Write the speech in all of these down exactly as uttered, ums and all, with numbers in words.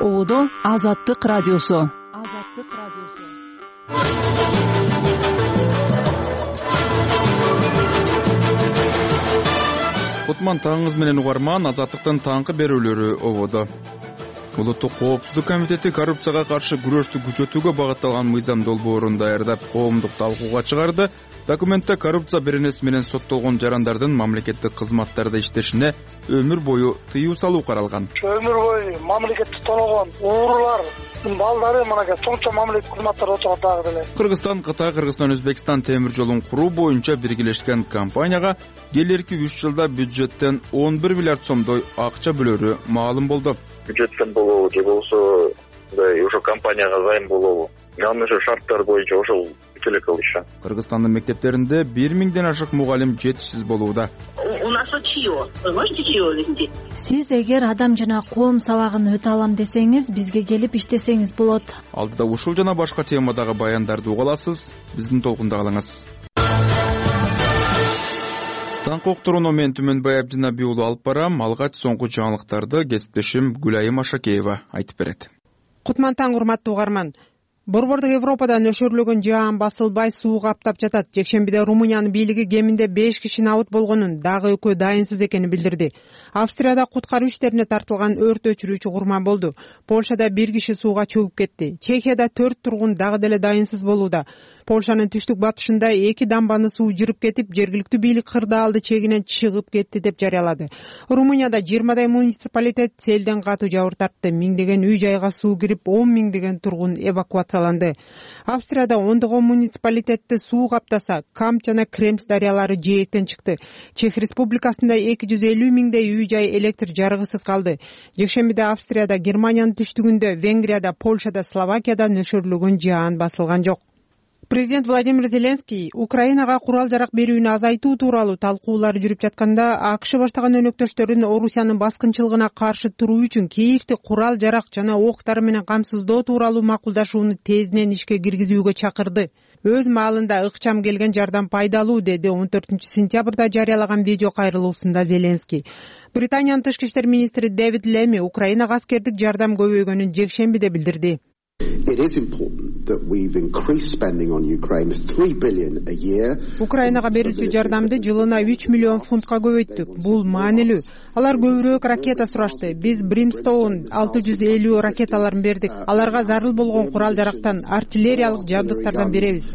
Ободо Азаттык радиосу. Азаттык радиосу. Кутман таңыңыз менен угарман, Азаттыктын таңкы берүүлөрү ободо. Улуттук коопсуздук комитети коррупцияга каршы күрөштү күчөтүүгө багытталган мыйзам долбоорун даярдап, коомдук талкууга чыгарды. Документте коррупция беренеси менен соттолгон жарандардын мамлекеттик кызматтарда иштешине өмүр бою тыюу салуу каралган. Өмүр бою мамлекетти тоологон уурулар балдары мынага чоң-чоң мамлекеттик кызматтарда отурат дагы деле. Кыргызстан, Кытай, Кыргызстан, Өзбекстан темир жолун куруу боюнча биргелешкен компанияга келерки үч жылда бюджеттен он бир миллиард сомдой акча бөлөрү маалым болду. Бюджеттен болобу же болбосо уже компанияга займ болобу. Анын уже шарттары боюнча ошол бүт эле кылышат. Кыргызстандын мектептеринде бир миңден ашык мугалим жетишсиз болууда. У нас учио, можете чио вести? Сиз эгер адам жана коом сабагын өтө алам десеңиз, бизге келип иштесеңиз болот. Алдыда ушул жана башка темадагы баяндарды уга аласыз. Биздин толкунда калыңыз. Таңкы уктурууну мен Түмөнбай Абдинаби уулу алып барам. Алгач соңку жаңылыктарды кесиптешим Гүлайым Ашакеева айтып берет. Кутман таң, урматтуу угарман. Борбордук Европада нөшөрлөгөн жаан басылбай суу каптап жатат. Жекшембиде Румыниянын бийлиги кеминде беш киши абут болгонун, дагы экөө дайынсыз экенин билдирди. Австрияда куткаруу иштерине тартылган өрт өчүрүүчү курман болду. Польшада бир киши сууга чөгүп кетти. Чехияда төрт тургун дагы деле дайынсыз болууда. Польшанын түштүк батышында эки дамбаны суу жырып кетип, жергиликтүү бийлик кырдаалды чегинен чыгып кетти деп жарыялады. Румынияда жыйырмадай муниципалитет селден катуу жабыр тартты. Миңдеген үй жайга суу кирип, он миңдеген тургун эвакуацияланды. Австрияда ондогон муниципалитетти суу каптаса, Камч жана Кремс дарыялары жээктен чыкты. Чех республикасында эки жүз элүү миңдей үй жай электр жарыгысыз калды. Жекшембиде Австрияда, Германиянын түштүгүндө, Венгрияда, Польшада, Словакияда нөшөрлөгөн жаан басылган жок. Президент Владимир Зеленский Украинага курал-жарак берүүнү азайтуу тууралуу талкуулар жүрүп жатканда, АКШ баштаган өнөктөштөрүн Орусиянын баскынчылыгына каршы туруу үчүн Киевти курал-жарак жана октар менен камсыздоо тууралуу макулдашууну тездинен ишке киргизүүгө чакырды. Өз маалында ыкчам келген жардам пайдалуу, деди он төртүнчү сентябрда жарыялаган видео кайрылуусунда Зеленский. Британиянын тышкы иштер министри Дэвид Леми Украинага аскердик жардам көбөйгөнүн жекшембиде билдирди. Украинага берүүчү жардамды жылына үч миллион фунтка көбөйттүк. Бул маанилүү. Алар көбүрөөк ракета сурашты. Биз Brimstone алты жүз элүү ракеталарын бердик. Аларга зарыл болгон курал-жарактан, артиллериялык жабдыктардан беребиз.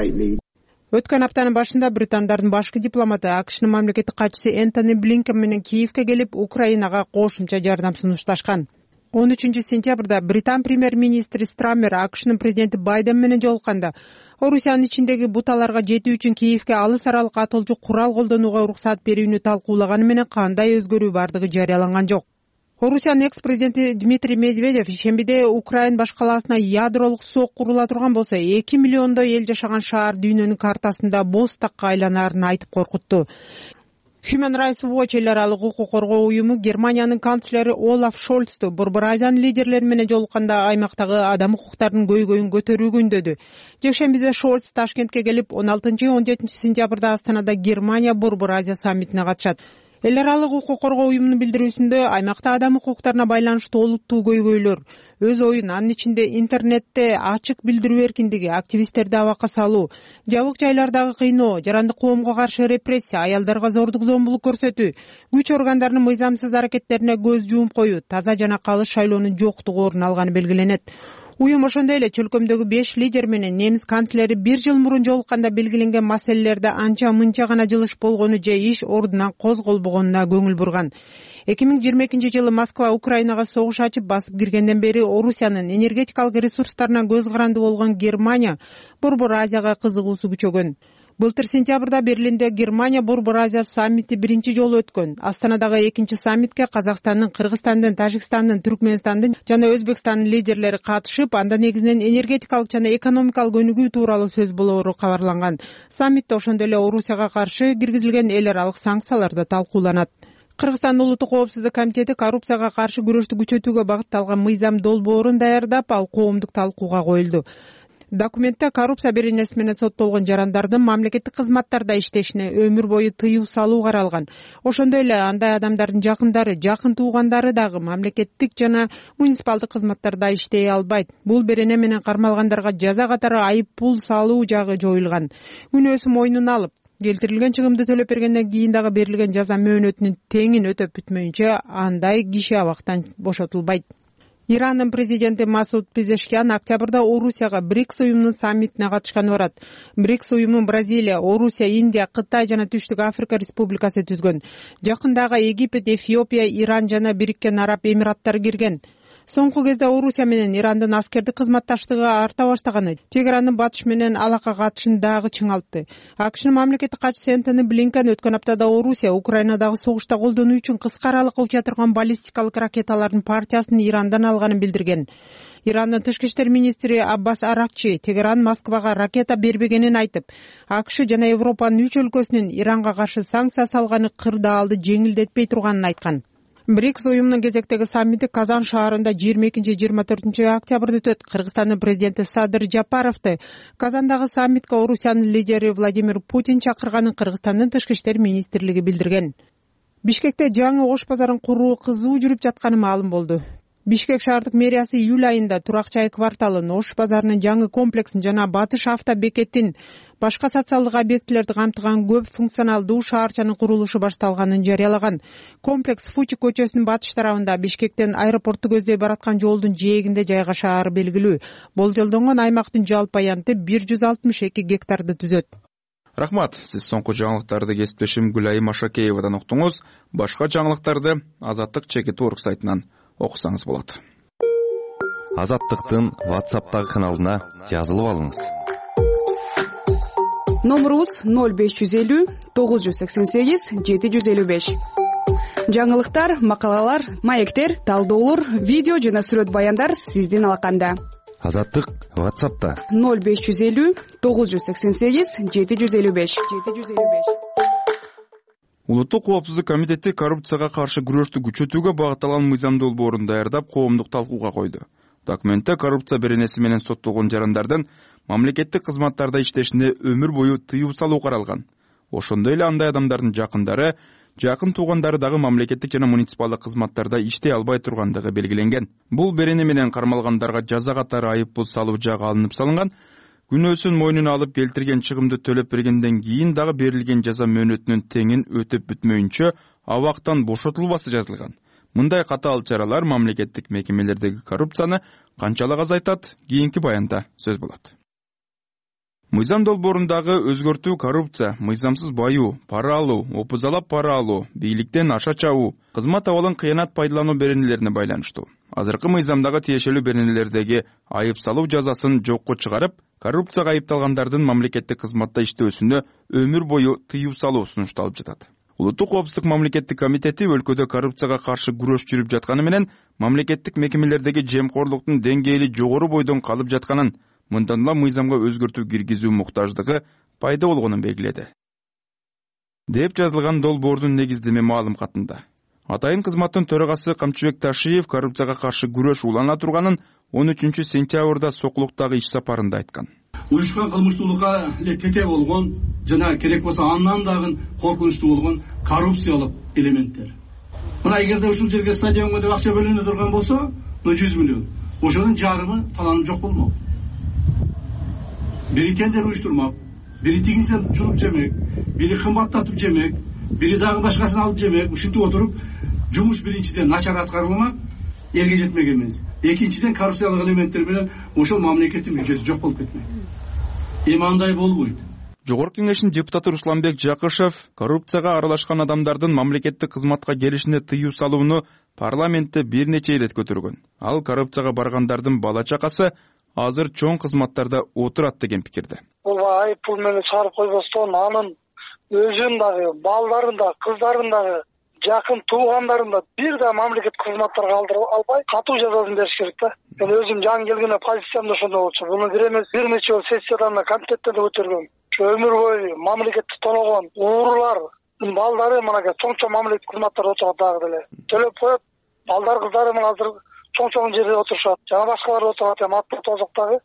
Өткөн аптанын башында британдардын башкы дипломаты АКШнын мамлекеттик катчысы Энтони Блинкен менен Киевке келип, Украинага кошумча жардам сунушташкан. он үчүнчү сентябрда Британ премьер-министри Страммер АКШнын президенти Байден менен жолукканда, Орусиянын ичиндеги буталарга жетүү үчүн Киевке алыс аралык атылчу курал колдонууга уруксат берүүнү талкуулаганы менен кандай өзгөрүү бардыгы жарыяланган жок. Орусиянын экс-президенти Дмитрий Медведев ишембиде Украин баш калаасына ядролук сок курула турган болсо, эки миллиондой эл жашаган шаар дүйнөнүн картасында боз такка айланаарын айтып коркутту. Human Rights Watch эл аралык укук коргоо уюму Германиянын канцлери Олаф Шольцту Борбор Азиянын лидерлери менен жолукканда аймактагы адам укуктарынын көйгөйүн көтөрүүгө үндөдү. Жекшембиде Шольц Ташкентке келип, он алтынчы он жетинчи сентябрда Астанада Германия Борбор Азия саммитине катышат. Эл аралык укук коргоо уюмунун билдирүүсүндө аймакта адам укуктарына байланыштуу олуттуу көйгөйлөр, өз оюн, анын ичинде интернетте ачык билдирүү эркиндиги, активисттерди абакка салуу, жабык жайлардагы кыйноо, жарандык коомго каршы репрессия, аялдарга зордук зомбулук көрсөтүү, күч органдарынын мыйзамсыз аракеттерине көз жууп коюу, таза жана калыс шайлоонун жоктугу орун алганы белгиленет. Уюм ошондой эле чөлкөмдөгү беш лидер менен немис канцлери бир жыл мурун жолукканда белгиленген маселелерде анча мынча гана жылыш болгону же иш ордунан козголбогонуна көңүл бурган. эки миң жыйырма экинчи жылы Москва Украинага согуш ачып басып киргенден бери Орусиянын энергетикалык ресурстарынан көз каранды болгон Германия Борбор Азияга кызыгуусу күчөгөн. Былтыр сентябрда Берлинде Германия Борбор Азия саммити биринчи жолу өткөн. Астанадагы экинчи саммитке Казакстандын, Кыргызстандын, Тажикстандын, Түркмөнстандын жана Өзбекстандын лидерлери катышып, анда негизинен энергетикалык жана экономикалык өнүгүү тууралуу сөз болоору кабарланган. Саммитте ошондой эле Орусияга каршы киргизилген эл аралык санкциялар да талкууланат. Кыргызстандын улуттук коопсуздук комитети коррупцияга каршы күрөштү күчөтүүгө багытталган мыйзам долбоорун даярдап, ал коомдук талкууга коюлду. Документте коррупция беренеси менен соттолгон жарандардын мамлекеттик кызматтарда иштешине өмүр бою тыюу салуу каралган. Ошондой эле андай адамдардын жакындары, жакын туугандары дагы мамлекеттик жана муниципалдык кызматтарда иштей албайт. Бул берене менен кармалгандарга жаза катары айып пул салуу жагы жоюлган. Күнөөсү мойнуна алып, келтирилген чыгымды төлөп бергенден кийин дагы берилген жаза мөөнөтүнүн теңин өтөп бүтмөйүнчө андай киши абактан бошотулбайт. Ирандын президенти Масуд Пезешкиан октябрда Орусияга БРИКС уюмунун саммитине катышканы барат. БРИКС уюмун Бразилия, Орусия, Индия, Кытай жана Түштүк Африка республикасы түзгөн. Жакындагы Египет, Эфиопия, Иран жана Бириккен Араб Эмираттары кирген. Соңку кезде Орусия менен Ирандын аскердик кызматташтыгы арта баштаганы чек-арандын батыш менен алака катышын дагы чыңалтты. АКШнын мамлекеттик катчысы Энтони Блинкен өткөн аптада Орусия Украинадагы согушта колдонуу үчүн кыска аралыкка уча турган баллистикалык ракеталардын партиясын Ирандан алганын билдирген. Ирандын тышкы иштер министри Аббас Аракчи Тегеран Москвага ракета бербегенин айтып, АКШ жана Европанын үч өлкөсүнүн Иранга каршы санкция салганы кырдаалды жеңилдетпей турганын айткан. БРИКС уюмунун кезектеги саммити Казан шаарында жыйырма экинчи жыйырма төртүнчү октябрда өтөт. Кыргызстандын президенти Садыр Жапаровду Казандагы саммитке Орусиянын лидери Владимир Путин чакырганын Кыргызстандын тышкы иштер министрлиги билдирген. Бишкекте жаңы Ош базарын куруу кызуу жүрүп жатканы маалым болду. Бишкек шаардык мэриясы июль айында Турак-чай кварталын, Ош базарынын жаңы комплексин жана Батыш авто бекетин, башка социалдык объектилерди камтыган көп функционалдуу шаарчанын курулушу башталганын жарыялаган. Комплекс Фучи көчөсүнүн батыш тарабында Бишкектен аэропортту көздөй бараткан жолдун жээгинде жайгашаары белгилүү. Болжолдонгон аймактын жалпы аянты бир жүз алтымыш эки гектарды түзөт. Рахмат, сиз соңку жаңылыктарды кесиптешим Гүлайым Ашакеевадан уктуңуз. Башка жаңылыктарды Азаттык чекит орг сайтынан окусаңыз болот. Азаттыктын WhatsApp'тагы каналына жазылып алыңыз. Номерубуз ноль беш жүз элүү тогуз жүз сексен сегиз жети жүз элүү беш. Жаңылыктар, макалалар, маектер, талдоолор, видео жана сүрөт баяндар сиздин алаканда. Азаттык WhatsApp'та ноль беш жүз элүү тогуз жүз сексен сегиз жети жүз элүү беш. Улуттук коопсуздук комитети коррупцияга каршы күрөштү күчөтүүгө багытталган мыйзам долбоорун даярдап, коомдук талкууга койду. Документте коррупция беренеси менен соттолгон жарандардын мамлекеттик кызматтарда иштешине өмүр бою тыюу салуу каралган. Ошондой эле андай адамдардын жакындары, жакын туугандары дагы мамлекеттик жана муниципалдык кызматтарда иштей албай тургандыгы белгиленген. Бул берене менен кармалгандарга жаза катары айып пул салуу жагы алынып салынган. Күнөөсүн мойнуна алып келтирген чыгымды төлөп бергенден кийин дагы берилген жаза мөөнөтүнүн теңин өтөп бүтмөйүнчө абактан бошотулбасы жазылган. Мындай катаал чаралар мамлекеттик мекемелердеги коррупцияны канчалык азайтат? Кийинки баянда сөз болот. Мыйзам долбоорундагы өзгөртүү коррупция, мыйзамсыз баюу, пара алуу, опузалап пара алуу, бийликтен аша чабуу, кызмат абалын кыянат пайдалануу беренелерине байланыштуу. Азыркы мыйзамдагы тиешелүү беренелердеги айып салуу жазасын жокко чыгарып, коррупцияга айыпталгандардын мамлекеттик кызматта иштөөсүнө өмүр бою тыюу салуу сунушталып жатат. Улуттук коопсуздук мамлекеттик комитети өлкөдө коррупцияга каршы күрөш жүрүп жатканы менен мамлекеттик мекемелердеги жемкорлуктун деңгээли жогору бойдон калып жатканын, мындан улам мыйзамга өзгөртүү киргизүү муктаждыгы пайда болгонун белгиледи. Деп жазылган долбоордун негиздеме маалым катында. Атайын кызматтын төрагасы Камчыбек Ташиев коррупцияга каршы күрөш улана турганын он үчүнчү сентябрда Сокулуктагы иш сапарында айткан. Уюшкан кылмыштуулукка эле тете болгон жана керек болсо андан дагы коркунучтуу болгон коррупциялык элементтер. Мына эгерде ушул жерге стадионго деп акча бөлүнө турган болсо, жүз миллион. Ошонун жарымы таланып жок болмок. Бири тендер уюштурмак, бири тигинсен жууп жемек, бири кымбаттатып жемек, бири дагы башкасын алып жемек. Ушинтип отуруп, жумуш биринчиден начар аткарылмак, элге жетмек эмес. Экинчиден коррупциялык элементтер менен ошол мамлекеттин бюджети жок болуп кетмек. Эми андай болбойт. Жогорку кеңештин депутаты Русланбек Жакышев коррупцияга аралашкан адамдардын мамлекеттик кызматка келишине тыюу салууну парламентте бир нече ирет көтөргөн. Ал коррупцияга баргандардын бала чакасы азыр чоң кызматтарда отурат деген пикирде. Бул айып пул менен чыгарып койбостон анын өзүн дагы, балдарын да, кыздарын дагы, жакын туугандарын да бир да мамлекет кызматтарга алдырып албай, катуу жазасын бериш керек да. Мен өзүм жаңы келгенде позициямда ошондой болчу. Буну бир эмес, бир нече жолу сессиядан да комитеттен да көтөргөм. Өмүр бою мамлекетти тоогон уурулардын балдары мынакей чоң-чоң мамлекеттик кызматтарда отурат дагы деле. Төлөп коет, балдар кыздары менен азыр чоң-чоң жерде отурушат. Жана башкалар отурат, эми аттуу тозоктогу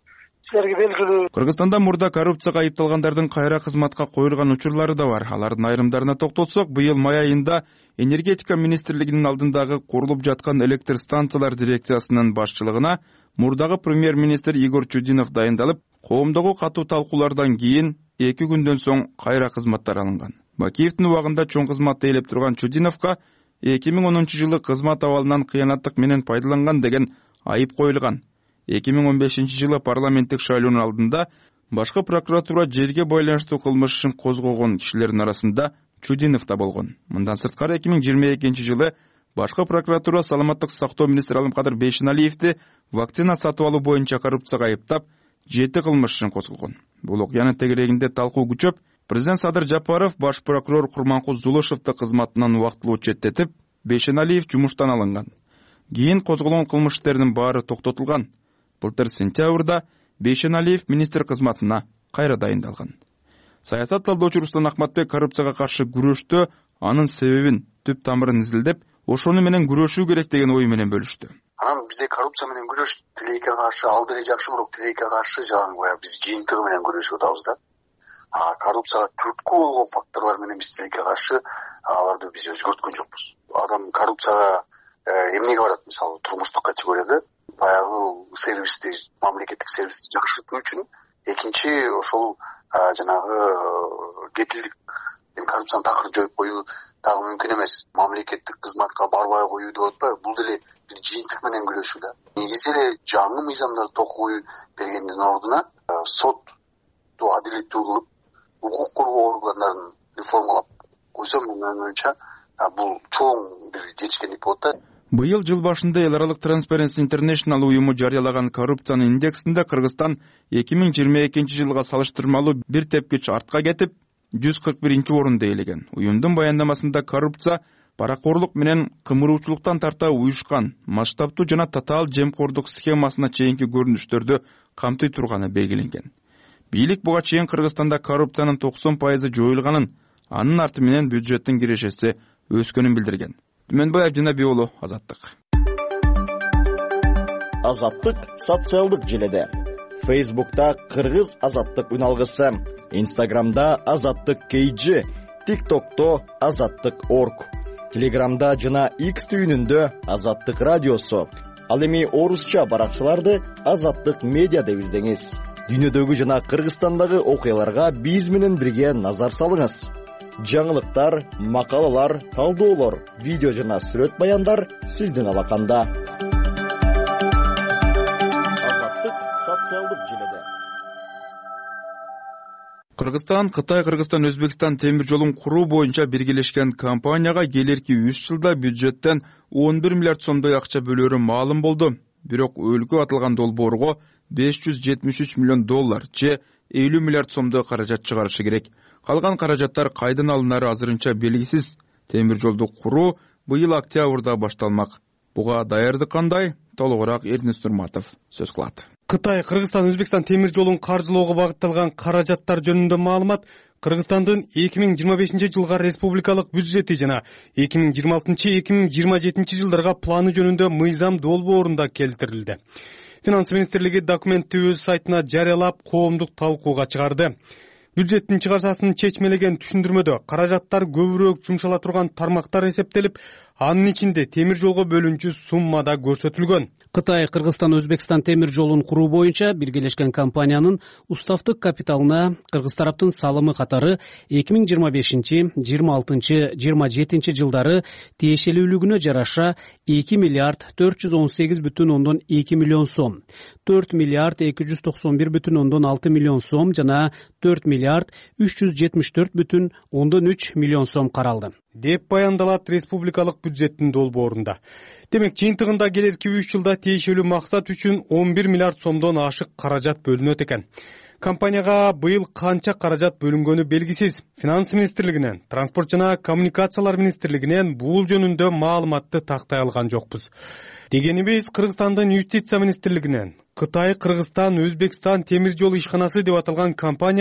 силерге белгилүү. Кыргызстанда мурда коррупцияга айыпталгандардын кайра кызматка коюлган учурлары да бар. Алардын айрымдарына токтолсок, быйыл май айында энергетика министрлигинин алдындагы курулуп жаткан электр станциялар дирекциясынын башчылыгына мурдагы премьер-министр Игорь Чудинов дайындалып, коомдогу катуу талкуулардан кийин эки күндөн соң кайра кызматтар алынган. Бакиевдин убагында чоң кызматты ээлеп турган Чудиновго эки миң онунчу жылы кызмат абалынан кыянаттык менен пайдаланган деген айып коюлган. эки миң он бешинчи жылы парламенттик шайлоонун алдында башкы прокуратура жерге байланыштуу кылмыш ишин козгогон кишилердин арасында Чудинов да болгон. Мындан сырткары эки миң жыйырма экинчи жылы башкы прокуратура саламаттык сактоо министри Алымкадыр Бейшеналиевди вакцина сатып алуу боюнча коррупцияга айыптап, жети кылмыш ишин козгогон. Бул окуянын тегерегинде талкуу күчөп, президент Садыр Жапаров баш прокурор Курманкул Зулушевди кызматынан убактылуу четтетип, Бейшеналиев жумуштан алынган. Кийин козголгон кылмыш иштеринин баары токтотулган. Былтыр сентябрда Бейшеналиев министр кызматына кайра дайындалган. Саясат талдоочу Руслан Ахматбек коррупцияга каршы күрөштө анын себебин, түп тамырын изилдеп, ошону менен күрөшүү керек деген ой менен бөлүштү. Анан бизде коррупция менен күрөш тилекке каршы ал деле жакшы, бирок тилекке каршы жанагы биз жыйынтыгы менен күрөшүп атабыз да. А коррупцияга түрткү болгон факторлор менен биз тилекке каршы аларды биз өзгөрткөн жокпуз. Адам коррупцияга эмнеге барат? Мисалы, турмуштук категорияда баягы сервисти, мамлекеттик сервисти жакшыртуу үчүн, экинчи ошол жанагы кепилдик, коррупцияны такыр жоюп коюу дагы мүмкүн эмес. Мамлекеттик кызматка барбай коюу деп атпайбы? Бул деле бир жыйынтык менен күрөшүү да. Негизи эле жаңы мыйзамдарды токой бергендин ордуна сотту адилеттүү кылып, укук коргоо органдарын реформалап койсо, менин оюмча бул чоң бир жетишкендик болот да. Быйыл жыл башында эл аралык Transparency International уюму жарыялаган коррупциянын индексинде Кыргызстан эки миң жыйырма экинчи жылга салыштырмалуу бир тепкич артка кетип, жүз кырк биринчи орунду ээлеген. Уюмдун баяндамасында коррупция паракорлук менен кымыруучулуктан тарта уюшкан, масштабтуу жана татаал жемкордук схемасына чейинки көрүнүштөрдү камтый турганы белгиленген. Бийлик буга чейин Кыргызстанда коррупциянын токсон пайызы жоюлганын, анын арты менен бюджеттин кирешеси өскөнүн билдирген. Түмөнбай Абдинабий уулу, Азаттык. Азаттык социалдык желеде. Фейсбукта Кыргыз Азаттык үналгысы, Инстаграмда Азаттык кей джи, ТикТокто Азаттык точка орг, Телеграмда жана X түйүнүндө Азаттык радиосу. Ал эми орусча баракчаларды Азаттык медиа деп издеңиз. Дүйнөдөгү жана Кыргызстандагы окуяларга биз менен бирге назар салыңыз. Жаңылыктар, макалалар, талдоолор, видео жана сүрөт баяндар сиздин алаканда. Азаттык социалдык желеде. Кыргызстан, Кытай, Кыргызстан, Өзбекстан темир жолун куруу боюнча биргелешкен компанияга келерки үч жылда бюджеттен он бир миллиард сомдой акча бөлөрү маалым болду. Бирок өлкө атылган долбоорго беш жүз жетимиш үч миллион доллар же элүү миллиард сомдой каражат чыгарышы керек. Калган каражаттар кайдан алынары азырынча белгисиз. Темир жолду куруу быйыл октябрда башталмак. Буга даярдык кандай? Толугураак Эрнис Нурматов сөз кылат. Кытай, Кыргызстан, Өзбекстан темир жолун каржылоого багытталган каражаттар жөнүндө маалымат Кыргызстандын эки миң жыйырма бешинчи жылга республикалык бюджети жана эки миң жыйырма алтынчы эки миң жыйырма жетинчи жылдарга планы жөнүндө мыйзам долбоорунда келтирилди. Финанс министрлиги документти өз сайтына жарыялап, коомдук талкууга чыгарды. Бюджеттин чыгарсасын чечмелеген түшүндүрмөдө каражаттар көбүрөөк жумшала турган тармактар эсептелип, анын ичинде темир жолго бөлүнчү суммада көрсөтүлгөн. Кытай, Кыргызстан, Өзбекстан темир жолун куруу боюнча биргелешкен компаниянын уставдык капиталына Кыргыз тараптын салымы катары эки миң жыйырма бешинчи, жыйырма алтынчы, жыйырма жетинчи жылдары тиешелүүлүгүнө жараша эки миллиард төрт жүз он сегиз бүтүн ондон эки миллион сом, төрт миллиард эки жүз токсон бир бүтүн ондон алты миллион сом жана төрт миллиард үч жүз жетимиш төрт бүтүн ондон үч миллион сом каралды деп баяндалат республикалык бюджеттин долбоорунда. Демек, жыйынтыгында келерки үч жылда тиешелүү максат үчүн он бир миллиард сомдон ашык каражат бөлүнөт экен. Компанияга быйыл канча каражат бөлүнгөнү белгисиз. Финанс министрлигинен, Транспорт жана коммуникациялар министрлигинен бул жөнүндө маалыматты тактай алган жокпуз. Дегенибиз, Кыргызстандын юстиция министрлигинен Кытай, Кыргызстан, Өзбекстан темир жол ишканасы деп аталган компания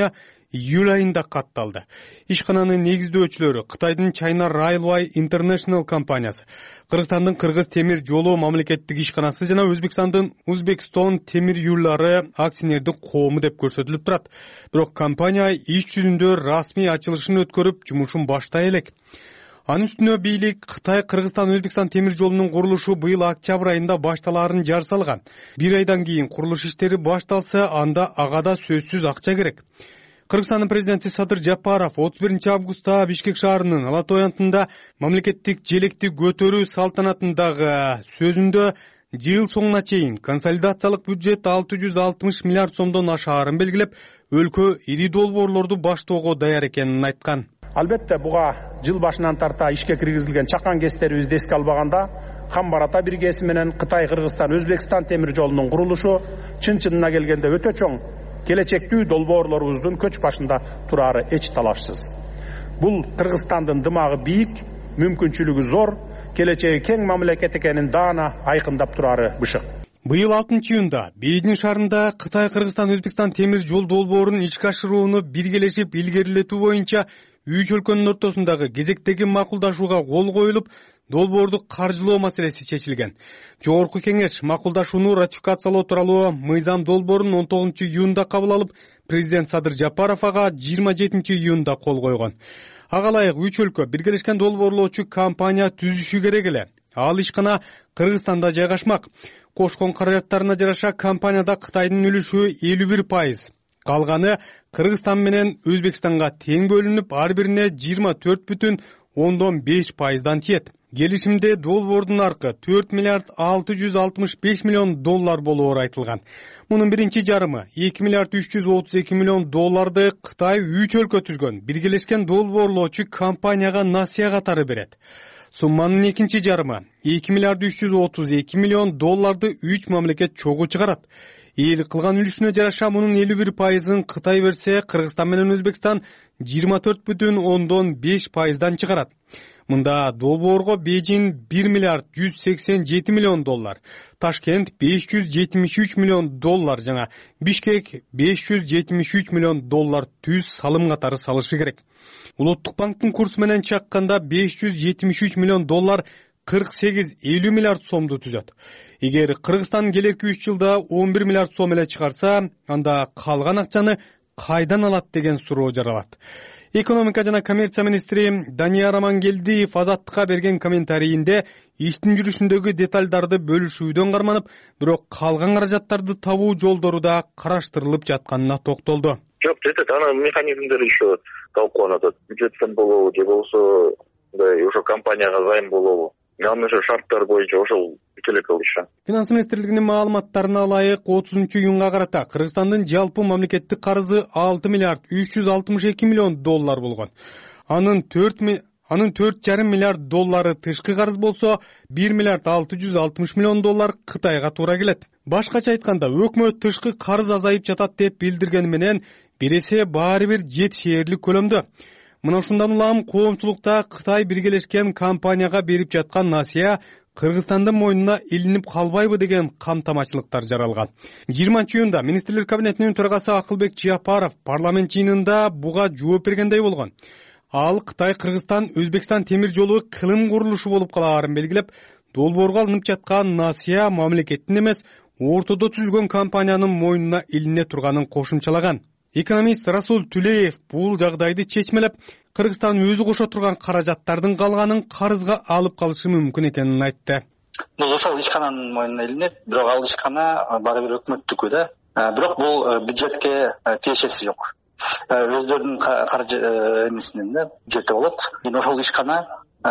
июль айында катталды. Ишкананын негиздөөчүлөрү Кытайдын China Railway International компаниясы, Кыргызстандын Кыргыз темир жолу мамлекеттик ишканасы жана Өзбекстандын Uzbekistan темир юллары акционердик коому деп көрсөтүлүп турат. Бирок компания иш жүзүндө расмий ачылышын өткөрүп, жумушун баштай элек. Анын үстүнө бийлик Кытай Кыргызстан Өзбекстан темир жолунун курулушу быйыл октябрь айында башталаарын жар салган. Бир айдан кийин курулуш иштери башталса, анда ага да сөзсүз акча керек. Кыргызстандын президенти Садыр Жапаров отуз биринчи августта Бишкек шаарынын Ала Той антында мамлекеттик желекти көтөрүү салтанатындагы сөзүндө жыл соңуна чейин консолидациялык бюджет алты жүз алтымыш миллиард сомдон ашаарын белгилеп, өлкө ири долбоорлорду баштоого даяр экенин айткан. Албетте буга жыл башынан тарта ишке киргизилген чакан кестерибизди эске албаганда Кам Барата биргеси менен Кытай Кыргызстан Өзбекстан темир жолунун курулушу чын-чынына келгенде өтө чоң келечектүү долбоорлорубуздун көч башында турары эч талашсыз. Бул Кыргызстандын дымагы бийик, мүмкүнчүлүгү зор, келечеги кең мамлекет экенин даана айкындап турары бышык. Быйыл алтынчы июнда Бейжиң шаарында Кытай Кыргызстан Өзбекстан темир жол долбоорун ишке ашырууну биргелешип илгерилетүү боюнча үч өлкөнүн ортосундагы кезектеги макулдашууга кол коюлуп, долбоорду каржылоо маселеси чечилген. Жогорку кеңеш макулдашууну ратификациялоо тууралуу мыйзам долбоорун он тогузунчу июнда кабыл алып, президент Садыр Жапаров ага жыйырма жетинчи июнда кол койгон. Ага ылайык үч өлкө биргелешкен долбоорлоочу компания түзүшү керек эле. Ал ишкана Кыргызстанда жайгашмак. Кошкон каражаттарына жараша компанияда Кытайдын үлүшү элүү бир пайыз. Калганы Кыргызстан менен Өзбекстанга тең бөлүнүп, ар бирине жыйырма төрт бүтүн ондон беш пайыздан тиет. Келишимде долбоордун наркы төрт миллиард алты жүз алтымыш беш миллион доллар болоору айтылган. Мунун биринчи жарымы эки миллиард үч жүз отуз эки миллион долларды Кытай үч өлкө түзгөн биргелешкен долбоорлоочу компанияга насыя катары берет. Сумманын экинчи жарымы эки миллиард үч жүз отуз эки миллион долларды үч мамлекет чогуу чыгарат. Эл кылган үлүшүнө жараша мунун элүү бир пайызын Кытай берсе, Кыргызстан менен Өзбекстан жыйырма төрт бүтүн ондон беш пайыздан чыгарат. Мында долбоорго Бейжиң бир миллиард жүз сексен жети миллион доллар, Ташкент беш жүз жетимиш үч миллион доллар жана Бишкек беш жүз жетимиш үч миллион доллар түз салым катары салышы керек. Улуттук банктын курсу менен чакканда беш жүз жетимиш үч миллион доллар кырк сегиз элүү миллиард сомду түзөт. Эгер Кыргызстан келерки үч жылда он бир миллиард сом эле чыгарса, анда калган акчаны кайдан алат деген суроо жаралат. Экономика жана коммерция министри Данияр Амангелдиев Азаттыкка берген комментарийинде иштин жүрүшүндөгү деталдарды бөлүшүүдөн карманып, бирок калган каражаттарды табуу жолдору да караштырылып жатканына токтолду. Жок, жетет, анын механизмдери еще талкууланат. Бюджеттен болобу же болбосо уже компанияга займ болобу. Анын уже шарттары боюнча ошол бүт кылышат. Финанс министрлигинин маалыматтарына ылайык отузунчу июнга карата Кыргызстандын жалпы мамлекеттик карызы алты миллиард үч жүз алтымыш эки миллион доллар болгон. Анын төрт анын төрт жарым миллиард доллары тышкы карыз болсо, бир миллиард алты жүз алтымыш миллион доллар Кытайга туура келет. Башкача айтканда, өкмөт тышкы карыз азайып жатат деп билдиргени менен бир эсе баары бир жетишээрлик көлөмдө. Мына ушундан улам коомчулукта Кытай биргелешкен компанияга берип жаткан насыя Кыргызстандын мойнуна илинип калбайбы деген камтамачылыктар жаралган. жыйырманчы июнда министрлер кабинетинин төрагасы Акылбек Жапаров парламент жыйынында буга жооп бергендей болгон. Ал Кытай Кыргызстан Өзбекстан темир жолу кылым курулушу болуп калаарын белгилеп, долбоорго алынып жаткан насыя мамлекеттин эмес, ортодо түзүлгөн компаниянын мойнуна илине турганын кошумчалаган. Экономист Расул Түлеев бул жагдайды чечмелеп, Кыргызстан өзү кошо турган каражаттардын калганын карызга алып калышы мүмкүн экенин айтты. Бул ошол ишкананын мойнуна илинет, бирок ал ишкана баары бир өкмөттүкү да. Бирок бул бюджетке тиешеси жок. Өздөрүнүн каржы эмесинен да бюджетте болот. Ошол ишкана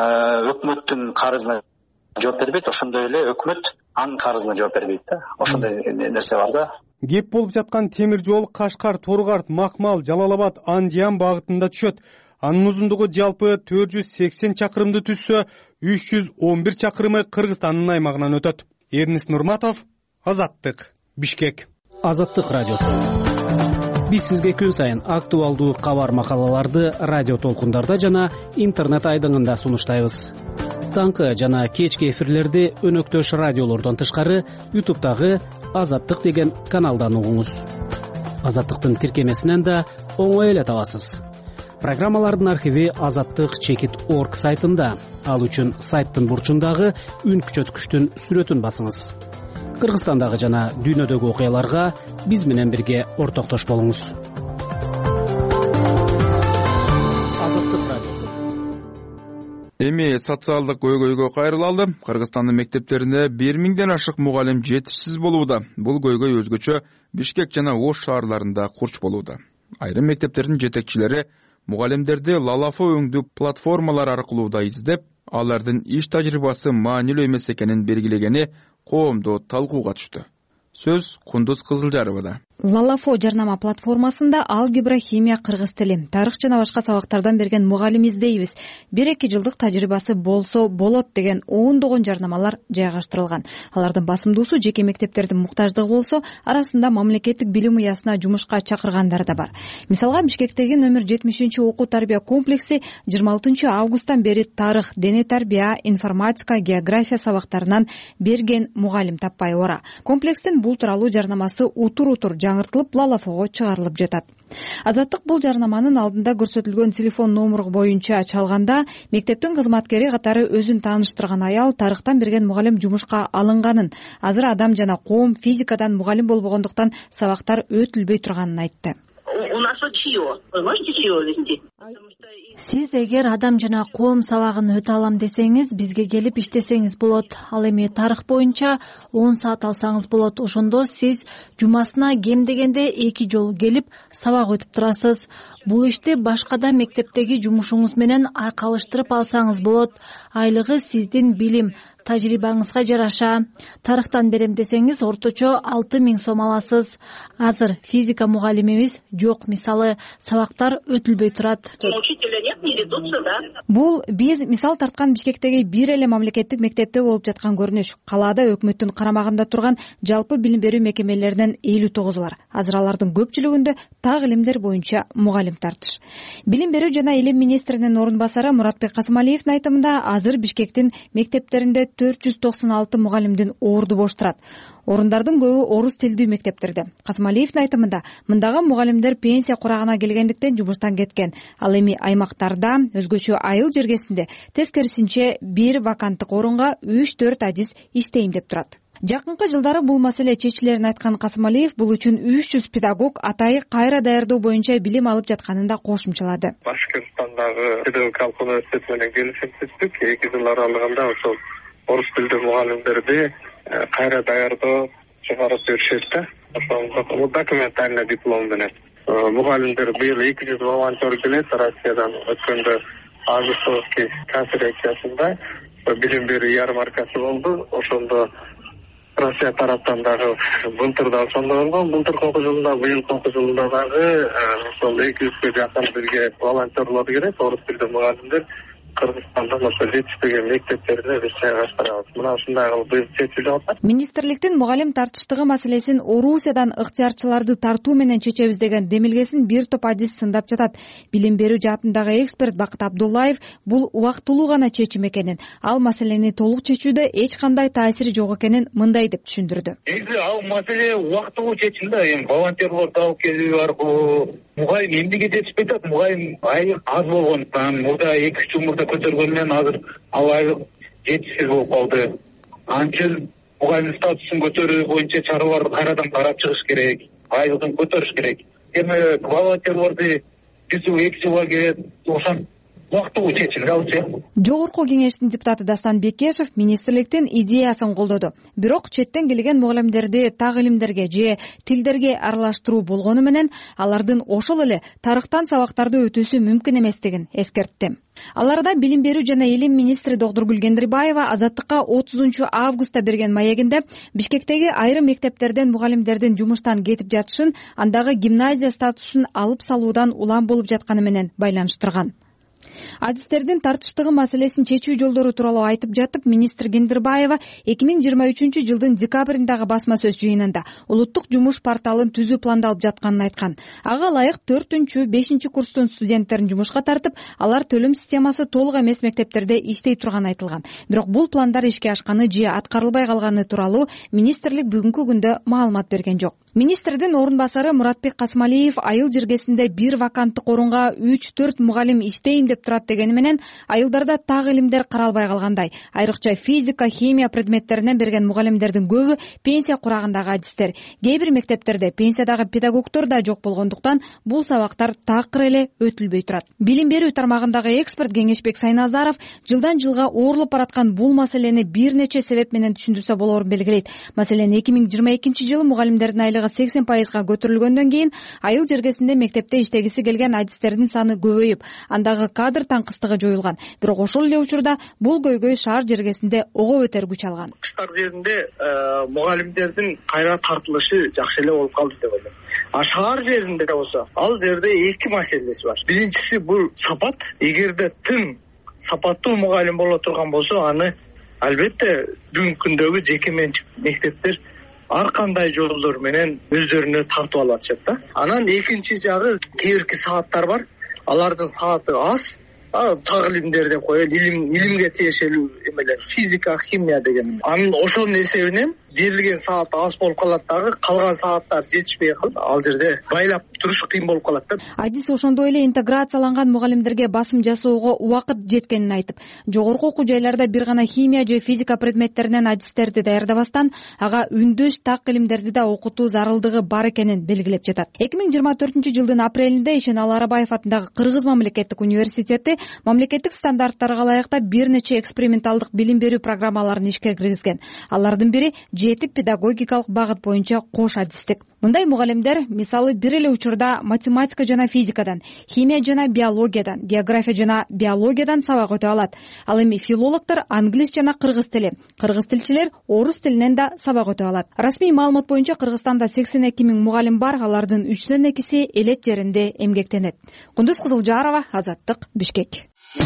өкмөттүн карызына жооп бербейт, ошондой эле өкмөт анын карызына жооп бербейт да. Ошондой нерсе бар да. Кеп болуп жаткан темир жол Кашкар, Торгарт, Макмал, Жалал-Абад, Андиян багытында түшөт. Анын узундугу жалпы төрт жүз сексен чакырымды түзсө, үч жүз он бир чакырымы Кыргызстандын аймагынан өтөт. Эрнис Нурматов, Азаттык, Бишкек. Азаттык радиосу. Биз сизге күн сайын актуалдуу кабар макалаларды радио толкундарда жана интернет айдыңында сунуштайбыз. Таңкы жана кечки эфирлерди өнөктөш радиолордон тышкары ютубтагы Азаттык деген каналдан угуңуз. азаттыктын тиркемесинен да оңой эле табасыз. Программалардын архиви азаттык чекит орг сайтында. Ал үчүн сайттын бурчундагы үн күчөткүчтүн сүрөтүн басыңыз. Кыргызстандагы жана дүйнөдөгү окуяларга биз менен бирге ортоктош болуңуз. Эми социалдык көйгөйгө кайрылалы. Кыргызстандын мектептеринде бир миңден ашык мугалим жетишсиз болууда. Бул көйгөй өзгөчө Бишкек жана Ош шаарларында курч болууда. Айрым мектептердин жетекчилери мугалимдерди лалафа өңдүү платформалар аркылуу да издеп, алардын иш тажрыйбасы маанилүү эмес экенин белгилегени коомдо талкууга түштү. Сөз Кундуз Кызылжаровада. Лалафо жарнама платформасында алгебра, химия, кыргыз тили, тарых жана башка сабактардан берген мугалим издейбиз. бир эки жылдык тажрыйбасы болсо болот деген ондогон жарнамалар жайгаштырылган. Алардын басымдуусу жеке мектептердин муктаждыгы болсо, арасында мамлекеттик билим уясына жумушка чакыргандар да бар. Мисалга, Бишкектеги номер жетимишинчи окуу тарбия комплекси жыйырма алтынчы августтан бери тарых, дене тарбия, информатика, география сабактарынан берген мугалим таппай ора. Комплекстин бул тууралуу жарнамасы утур-утур жаңыртылып лалафого чыгарылып жатат. Азаттык бул жарнаманын алдында көрсөтүлгөн телефон номуру боюнча чалганда, мектептин кызматкери катары өзүн тааныштырган аял тарыхтан берген мугалим жумушка алынганын, азыр адам жана коом физикадан мугалим болбогондуктан сабактар өтүлбөй турганын айтты. У нас чье? Вы можете чье вести? Сиз эгер адам жана коом сабагын өтө алам десеңиз, бизге келип иштесеңиз болот. Ал эми тарых боюнча он саат алсаңыз болот. Ошондо сиз жумасына кем дегенде эки жолу келип сабак өтүп турасыз. Бул ишти башкада мектептеги жумушуңуз менен айкалыштырып алсаңыз болот. Айлыгы сиздин билим тажрыйбаңызга жараша. Тарыхтан берем десеңиз, орточо алты миң сом аласыз. Азыр физика мугалимибиз жок, мисалы, сабактар өтүлбөй турат. Бул биз мисал тарткан Бишкектеги бир эле мамлекеттик мектепте болуп жаткан көрүнүш. Калаада өкмөттүн карамагында турган жалпы билим берүү мекемелеринен элүү тогуз бар. Азыр алардын көпчүлүгүндө так илимдер боюнча мугалим тартыш. Билим берүү жана илим министринин орун басары Муратбек Касымалиевдин айтымында, азыр Бишкектин мектептеринде төрт жүз токсон алты мугалимдин орду бош турат. Орундардын көбү орус тилдүү мектептерде. Касымалиевдин айтымында, мындагы мугалимдер пенсия курагына келгендиктен жумуштан кеткен. Ал эми аймактарда өзгөчө айыл жергесинде тескерисинче бир ваканттык орунга үч төрт адис иштейм деп турат. Жакынкы жылдары бул маселе чечилерин айткан Касымалиев бул үчүн үч жүз педагог атайы кайра даярдоо боюнча билим алып жатканын да кошумчалады. Башкыртстандагы педагогикалык университет менен келишим түздүк. эки жыл аралыгында ошол орус тилдүү мугалимдерди кайра даярдоо чыгарып беришет да. Ошол документальный диплом менен. Мугалимдер быйыл эки жүз волонтер келет Россиядан. Өткөндө Августовский конференциясында билим берүү ярмаркасы болду. Ошондо Россия тараптан дагы былтырда ошондо болгон. Былтыркы окуу жылында, быйылкы окуу жылында дагы ошол эки жүзгө жакын бизге волонтерлор керек, орус тилдүү мугалимдер. Кыргызстандын ошо жетишпеген мектептерине биз жайгаштырабыз. Мына ушундай кылып быйыл чечилип атат. Министрликтин мугалим тартыштыгы маселесин Орусиядан ыктыярчыларды тартуу менен чечебиз деген демилгесин бир топ адис сындап жатат. Билим берүү жаатындагы эксперт Бакыт Абдуллаев бул убактылуу гана чечим экенин, ал маселени толук чечүүдө эч кандай таасири жок экенин мындай деп түшүндүрдү. Негизи ал маселе убактылуу чечим да, эми волонтерлорду алып келүү аркылуу мугалим эмнеге жетишпей атат? Мугалим айлык аз болгондуктан, мурда эки үч жыл мурда көтөргөндөн азыр ал айлык жетишсиз болуп калды. Анын үчүн мугалим статусун көтөрүү боюнча чараларды кайрадан карап чыгыш керек, айлыгын көтөрүш керек. Эми волонтерлорду бир жыл эки жылга келет, ошон убактылуу чечилип алчы. Жогорку кеңештин депутаты Дастан Бекешев министрликтин идеясын колдоду. Бирок четтен келген мугалимдерди так илимдерге же тилдерге аралаштыруу болгону менен алардын ошол эле тарыхтан сабактарды өтүүсү мүмкүн эместигин эскертти. Аларда билим берүү жана илим министри Доктургүл Кендирбаева Азаттыкка отузунчу августта берген маегинде Бишкектеги айрым мектептерден мугалимдердин жумуштан кетип жатышын, андагы гимназия статусун алып салуудан улам болуп жатканы менен байланыштырган. Адистердин тартыштыгы маселесин чечүү жолдору тууралуу айтып жатып, министр Кендирбаева эки миң жыйырма үчүнчү жылдын декабрындагы басма сөз жыйынында улуттук жумуш порталын түзүү пландалып жатканын айткан. Ага ылайык төртүнчү, бешинчи курстун студенттерин жумушка тартып, алар төлөм системасы толук эмес мектептерде иштей турганы айтылган. Бирок бул пландар ишке ашканы же аткарылбай калганы тууралуу министрлик бүгүнкү күндө маалымат берген жок. Министрдин орун басары Муратбек Касымалиев айыл жергесинде бир ваканттык орунга үч төрт мугалим иштейм деп турат дегени менен айылдарда так илимдер каралбай калгандай. Айрыкча физика, химия предметтеринен берген мугалимдердин көбү пенсия курагындагы адистер. Кээ бир мектептерде пенсиядагы педагогдор да жок болгондуктан бул сабактар такыр эле өтүлбөй турат. Билим берүү тармагындагы эксперт Кеңешбек Сайназаров жылдан жылга оорлоп бараткан бул маселени бир нече себеп менен түшүндүрсө болоорун белгилейт. Маселен эки миң жыйырма экинчи жылы мугалимдердин айлыгы сексен пайызга көтөрүлгөндөн кийин айыл жергесинде мектепте иштегиси келген адистердин саны көбөйүп, андагы кадр таңкыстыгы жоюлган. Бирок ошол эле учурда бул көйгөй шаар жергесинде ого бетер күч алган. Кыштак жеринде мугалимдердин кайра тартылышы жакшы эле болуп калды деп ойлойм. А шаар жеринде болсо, ал жерде эки маселеси бар. Биринчиси бул сапат. Эгерде тың сапаттуу мугалим боло турган болсо, аны албетте бүгүнкү күндөгү жеке менчик мектептер ар кандай жолдор менен өздөрүнө тартып алып атышат да. Анан экинчи жагы кээ бирки сааттар бар. Алардын сааты аз. Так илимдер деп коелу, илим илимге тиешелүү эмелер, физика, химия деген. Анын ошонун эсебинен берилген саат аз болуп калат дагы, калган сааттар жетишпей калып, ал жерде байлап туруш кыйын болуп калат да. Адис ошондой эле интеграцияланган мугалимдерге басым жасоого убакыт жеткенин айтып, жогорку окуу жайларда бир гана химия же физика предметтеринен адистерди даярдабастан, ага үндөш так илимдерди да окутуу зарылдыгы бар экенин белгилеп жатат. эки миң жыйырма төртүнчү жылдын апрелинде Ишеналы Арабаев атындагы Кыргыз мамлекеттик университети мамлекеттик стандарттарга ылайыктап бир нече эксперименталдык билим берүү программаларын ишке киргизген. Алардын бири жети педагогикалык багыт боюнча кош адистик. Мындай мугалимдер мисалы бир эле учурда математика жана физикадан, химия жана биологиядан, география жана биологиядан сабак өтө алат. Ал эми филологдор англис жана кыргыз тили, кыргыз тилчилер орус тилинен да сабак өтө алат. Расмий маалымат боюнча Кыргызстанда сексен эки миң мугалим бар, алардын үчтөн экиси элет жеринде эмгектенет. Кундуз Кызылжарова, Азаттык, Бишкек.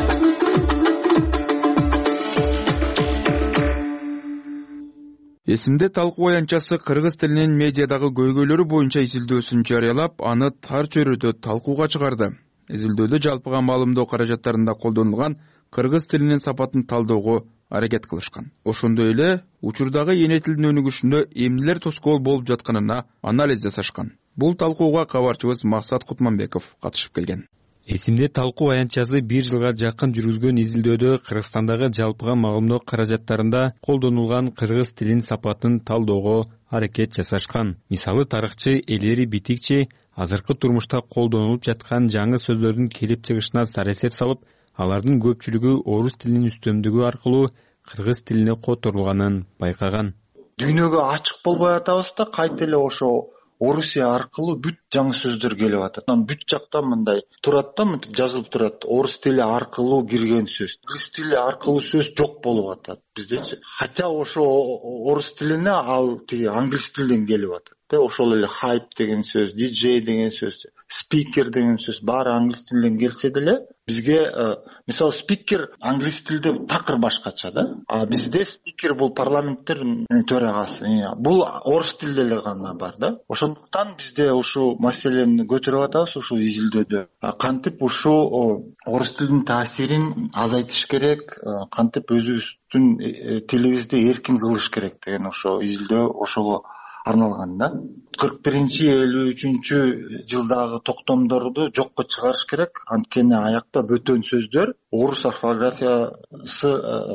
Эсимде талкуу аянтчасы кыргыз тилинин медиадагы көйгөйлөрү боюнча изилдөөсүн жарыялап, аны тар чөйрөдө талкууга чыгарды. Изилдөөдө жалпыга маалымдоо каражаттарында колдонулган кыргыз тилинин сапатын талдөөгө аракет кылышкан. Ошондой эле учурдагы эне тилдин өнүгүшүндө эмнелер тоскоол болуп жатканына анализ жасашкан. Бул талкууга кабарчыбыз Максат Кутманбеков катышып келген. Эсимде талкуу аянтчасы бир жылга жакын жүргүзгөн изилдөөдө Кыргызстандагы жалпыга маалымдоо каражаттарында колдонулган кыргыз тилинин сапатын талдөөгө аракет жасашкан. Мисалы тарыхчы Элери Битикчи азыркы турмушта колдонулуп жаткан жаңы сөздөрдүн келип чыгышына саресеп салып, алардын көпчүлүгү орус тилинин үстөмдүгү аркылуу кыргыз тилине которулганын байкаган. Дүйнөгө ачык болбой атабыз да, кайта эле ошо Орусия аркылуу бүт жаңы сөздөр келип атат. Анан бүт жакта мындай турат да, мынтип жазылып турат. Орус тили аркылуу кирген сөз. Кыргыз тили аркылуу сөз жок болуп атат биздечи. Хотя ошо орус тилине ал тиги англис тилден келип атат. Ошол эле хайп деген сөз, диджей деген сөз, спикер деген сөз баары англис тилден келсе деле, бизге мисалы спикер англис тилде такыр башкача да. А бизде спикер бул парламенттин төрагасы. Бул орус тилде эле гана бар да. Ошондуктан бизде ушул маселени көтөрүп атабыз ушул изилдөөдө. Кантип ушул орус тилинин таасирин азайтыш керек, кантип өзүбүздүн тилибизди эркин кылыш керек деген ошо изилдөө ошого арналган да. кырк биринчи элүү үчүнчү жылдагы токтомдорду жокко чыгарыш керек. Анткени аякта бөтөн сөздөр орус орфографиясы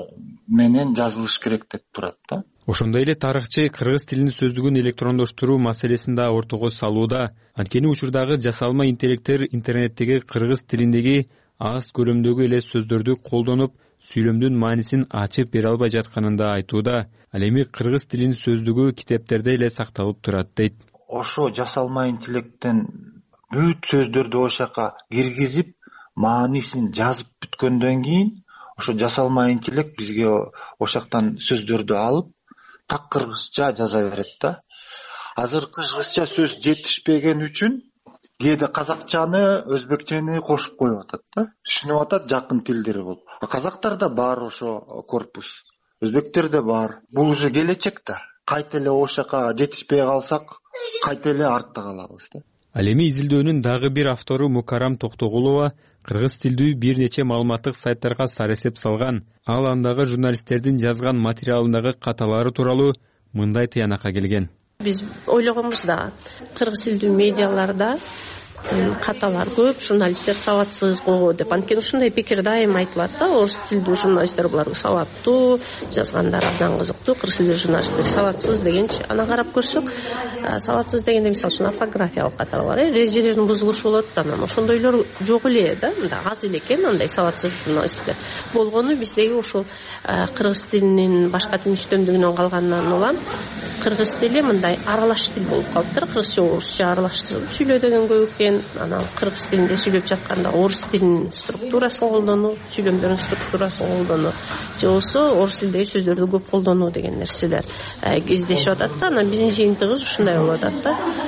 менен жазылыш керек деп турат да. Ошондой эле тарыхчы кыргыз тилинин сөздүгүн электрондоштуруу маселесин да ортого салууда. Анткени учурдагы жасалма интеллекттер интернеттеги кыргыз тилиндеги аз көлөмдөгү эле сөздөрдү колдонуп, сүйлөмдүн маанисин ачып бере албай жатканын да айтууда. Ал эми кыргыз тилинин сөздүгү китептерде эле сакталып турат дейт. Ошо жасалма интеллекттен бүт сөздөрдү ошака киргизип, маанисин жазып бүткөндөн кийин, ошо жасалма интеллект бизге ошактан сөздөрдү алып, так кыргызча жаза берет да. Азыр кыргызча сөз жетишпеген үчүн кээде казакчаны, өзбекчени кошуп коюп атат да. Түшүнүп атат жакын тилдери болуп. А казактарда бар ошо корпус. Өзбектерде бар. Бул уже келечек да. Кайта эле ошака жетишпей калсак, кайта эле артта калабыз да. Ал эми изилдөөнүн дагы бир автору Мукарам Токтогулова кыргыз тилдүү бир нече маалыматтык сайттарга саресеп салган. Ал андагы журналисттердин жазган материалындагы каталары тууралуу мындай тыянакка келген. Биз ойлогонбуз да кыргыз тилдүү медиаларда каталар көп, журналисттер сабатсыз го деп. Анткени ушундай пикир дайым айтылат да, орус тилдүү журналисттер булар сабаттуу, жазгандары абдан кызыктуу, кыргыз тилдүү журналисттер сабатсыз дегенчи. Ана карап көрсөк, сабатсыз дегенде мисалы үчүн орфографиялык каталар, эрежелердин бузулушу болот, анан ошондойлор жок эле да, мында аз эле экен андай сабатсыз журналисттер. Болгону биздеги ошол кыргыз тилинин башка тил үстөмдүгүнөн калганынан улам кыргыз тили мындай аралаш тил болуп калыптыр. Кыргызча орусча аралаштырып сүйлөө деген көп экен. Анан кыргыз тилинде сүйлөп жатканда орус тилинин структурасын колдонуу, сүйлөмдөрдүн структурасын колдонуу же болбосо орус тилдеги сөздөрдү көп колдонуу деген нерселер кездешип атат да. Анан биздин жыйынтыгыбыз ушундай болуп атат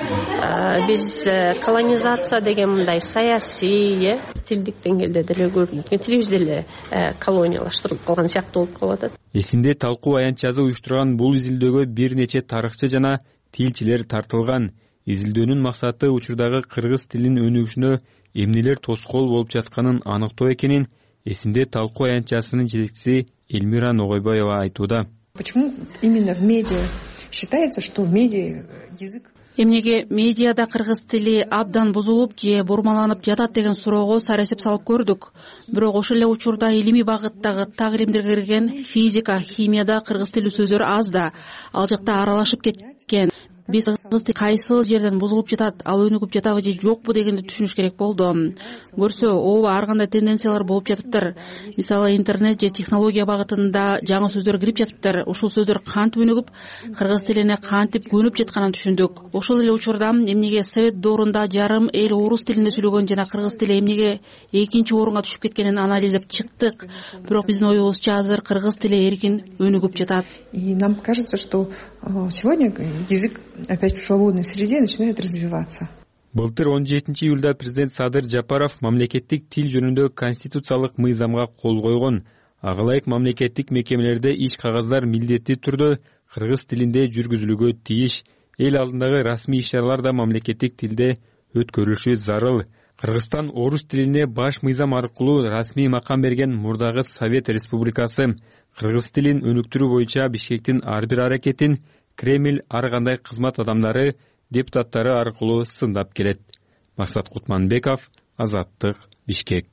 да. Биз колонизация деген мындай саясий, э, тилдик деңгээлде деле көп, тилибиз деле колониялаштырылып калган сыяктуу болуп калып атат. Эсимде талкуу аянтчасы уюштурган бул изилдөөгө бир нече тарыхчы жана тилчилер тартылган. Изилдөөнүн максаты учурдагы кыргыз тилинин өнүгүшүнө эмнелер тоскоол болуп жатканын аныктоо экенин эсимде талкуу аянтчасынын жетекчиси Эльмира Ногойбаева айтууда. Почему именно в медиа считается, что медиа язык? Эмнеге медиада кыргыз тили абдан бузулуп же бурмаланып жатат деген суроого сарасеп салып көрдүк. Бирок ошол эле учурда илимий багыттагы так илимдерге кирген физика, химияда кыргыз тилдүү сөздөр аз да, ал жакта аралашып кеткен. Биз кыргыз тили кайсыл жерден бузулуп жатат, ал өнүгүп жатабы же жокпу дегенди түшүнүш керек болду. Көрсө, ооба ар кандай тенденциялар болуп жатыптыр. Мисалы интернет же технология багытында жаңы сөздөр кирип жатыптыр. Ушул сөздөр кантип өнүгүп, кыргыз тилине кантип көнүп жатканын түшүндүк. Ошол эле учурда эмнеге совет доорунда жарым эл орус тилинде сүйлөгөн жана кыргыз тили эмнеге экинчи орунга түшүп кеткенин анализдеп чыктык. Бирок биздин оюбузча азыр кыргыз тили эркин өнүгүп жатат. И нам кажется, что сегодня язык опять в свободной среде начинает развиваться. Былтыр он жетинчи июлда президент Садыр Жапаров мамлекеттик тил жөнүндө конституциялык мыйзамга кол койгон. Ага ылайык мамлекеттик мекемелерде иш кагаздар милдеттүү түрдө кыргыз тилинде жүргүзүлүүгө тийиш. Эл алдындагы расмий иш-чаралар да мамлекеттик тилде өткөрүлүшү зарыл. Кыргызстан орус тилине баш мыйзам аркылуу расмий макам берген мурдагы Совет Республикасы. Кыргыз тилин өнүктүрүү боюнча Бишкектин ар бир аракетин Кремль ар кандай кызмат адамдары, депутаттары аркылуу сындап келет. Максат Кутманбеков, Азаттык, Бишкек.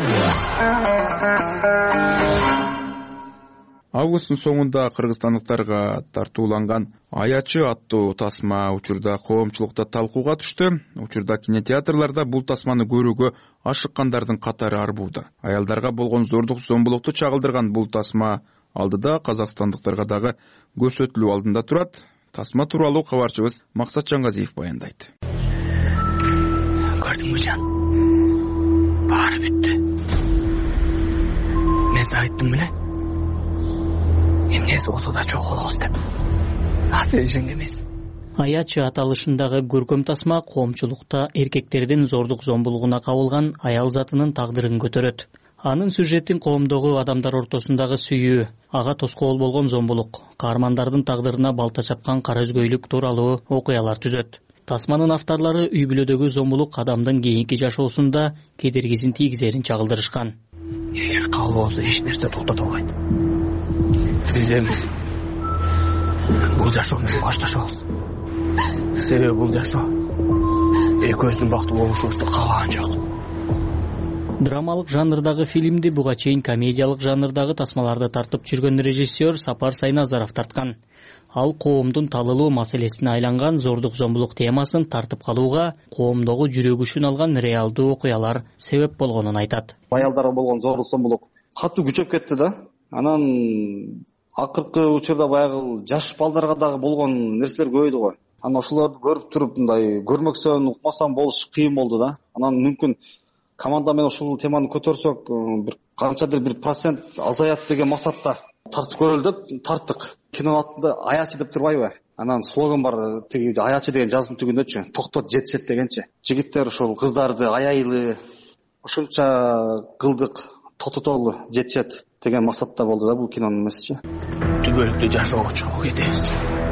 Августтун соңунда кыргызстандыктарга тартууланган Аячы аттуу тасма учурда коомчулукта талкууга түштү. Учурда кинотеатрларда бул тасманы көрүүгө ашыккандардын катары арбууда. Аялдарга болгон зордук зомбулукту чагылдырган бул тасма алдыда казакстандыктарга дагы көрсөтүлүү алдында турат. Тасма тууралуу кабарчыбыз Максат Жаңгазиев баяндайт. Көрдүңбү жан? Баары бүттү. Мен айттым беле. Эмнеси болсо да чогулабыз деп. Азыр эжең эмес. Аячы аталышындагы көркөм тасма коомчулукта эркектердин зордук зомбулугуна кабылган аял затынын тагдырын көтөрөт. Анын сюжетин коомдогу адамдар ортосундагы сүйүү, ага тоскоол болгон зомбулук, каармандардын тагдырына балта чапкан кара өзгөйлүк тууралуу окуялар түзөт. Тасманын авторлору үй бүлөдөгү зомбулук адамдын кийинки жашоосунда кедергисин тийгизерин чагылдырышкан. Эгер кабыл болсо эч нерсе токтото албайт. Биз эми бул жашоо менен башташабыз. Себеби бул жашоо экөөбүздүн бактылуу болушубузду каалаган жок. Драмалык жанрдагы фильмди буга чейин комедиялык жанрдагы тасмаларды тартып жүргөн режиссер Сапар Сайназаров тарткан. Ал коомдун талылуу маселесине айланган зордук зомбулук темасын тартып калууга коомдогу жүрөгүшүн алган реалдуу окуялар себеп болгонун айтат. Аялдарга болгон зордук зомбулук катуу күчөп кетти да. Анан акыркы учурда баягы жаш балдарга дагы болгон нерселер көбөйдү го. Анан ошолорду көрүп туруп мындай көрмөксөн, укмасам болуш кыйын болду да. Анан мүмкүн команда менен ушул теманы көтөрсөк, бир канчадыр бир процент азаят деген максатта тартып көрөлү деп тарттык. Кинонун атында Аячы деп турбайбы? Анан слоган бар, тиги Аячы деген жазуунун түгүндөчү, токтот жетишет дегенчи. Жигиттер ушул кыздарды аяйлы ушунча кылдык, тототолу жетишет деген максатта болду да бул кинонун месежи. Түбөлүктүү жашоого чогуу кетебиз.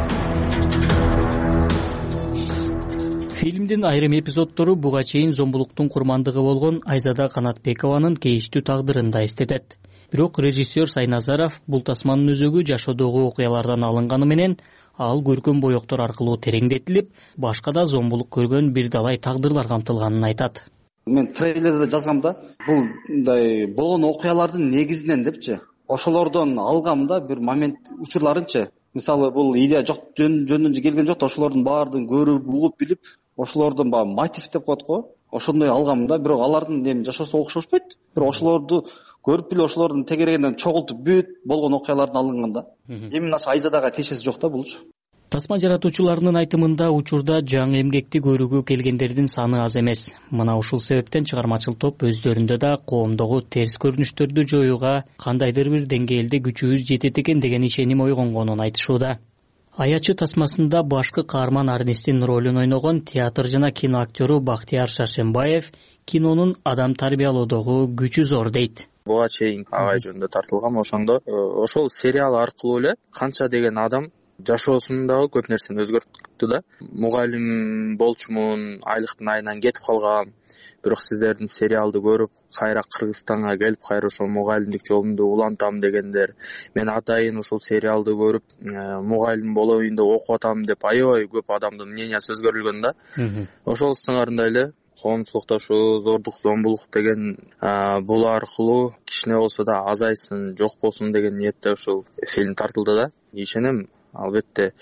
Фильмдин айрым эпизоддору буга чейин зомбулуктун курмандыгы болгон Айзада Канатбекованын кейиштүү тагдырын да эстетет. Бирок режиссер Сайназаров бул тасманын өзөгү жашоодогу окуялардан алынганы менен ал көркөм боектор аркылуу тереңдетилип, башка да зомбулук көргөн бир далай тагдырлар камтылганын айтат. Мен трейлерде жазгам да, бул мындай болгон окуялардын негизинен депчи, ошолордон алгам да бир момент учурларынчы. Мисалы бул идея жок жөнүнөн келген жок да, ошолордун баардыгын көрүп, угуп билип, ошолордун баягы мотив деп коет го, ошондой алгам да. Бирок алардын эми жашоосу окшошпойт. Бирок ошолорду көрүп билип, ошолордун тегерегинен чогултуп бүт болгон окуялардан алынган да. Эми ошо айзадага тиешеси жок да булчу. Тасма жаратуучуларынын айтымында учурда жаңы эмгекти көрүүгө келгендердин саны аз эмес. Мына ушул себептен чыгармачыл топ өздөрүндө да коомдогу терс көрүнүштөрдү жоюуга кандайдыр бир деңгээлде күчүбүз жетет экен деген ишеним ойгонгонун айтышууда. Аячы тасмасында башкы каарман Арнестин ролун ойногон театр жана кино актёру Бактияр Шаршембаев кинонун адам тарбиялоодогу күчү зор дейт. Буга чейин агай жөнүндө тартылган, ошондо ошол сериал аркылуу эле канча деген адам жашоосундагы көп нерсени өзгөрттү да. Мугалим болчумун, айлыктын айынан кетип калган. Бирок сиздердин сериалды көрүп, кайра Кыргызстанга келип, кайра ошол мугалимдик жолумду улантам дегендер. Мен атайын ушул сериалды көрүп, мугалим болоюн деп окуп атам деп аябай көп адамдын мнениясы өзгөрүлгөн да. Ошол сыңарындай эле коомчулукташуу, зордук, зомбулук деген бул аркылуу кичине болсо да азайсын, жок болсун деген ниетте ушул фильм тартылды да. Ишенем, албетте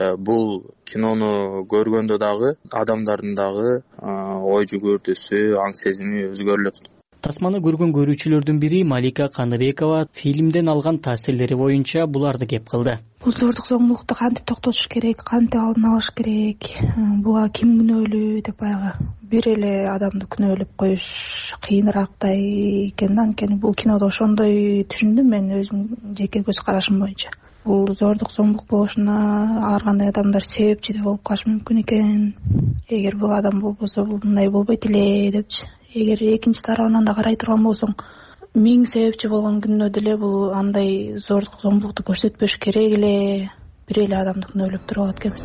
бул кинону көргөндө дагы адамдардын дагы ой жүгүртүүсү, аң сезими өзгөрүлөт. Тасманы көргөн көрүүчүлөрдүн бири Малика Каныбекова фильмден алган таасирлери боюнча буларды кеп кылды. Бул зордук, зомбулукту кантип токтотуш керек, кантип алдын алыш керек, буга ким күнөөлүү деп баягы бир эле адамды күнөөлөп коюш кыйынырактай экен да. Анткени бул кинодо ошондой түшүндүм мен өзүм жеке көз карашым боюнча. Бул зордук, зомбулук болушуна ар кандай адамдар себепчи да болуп калышы мүмкүн экен. Эгер бул адам болбосо бул мындай болбойт эле депчи. Эгер экинчи тарабынан да карай турган болсоң, миң себепчи болгон күндө деле бул андай зордук, зомбулукту көрсөтпөш керек эле, бир эле адамды күнөөлөп туруп алат экенбиз.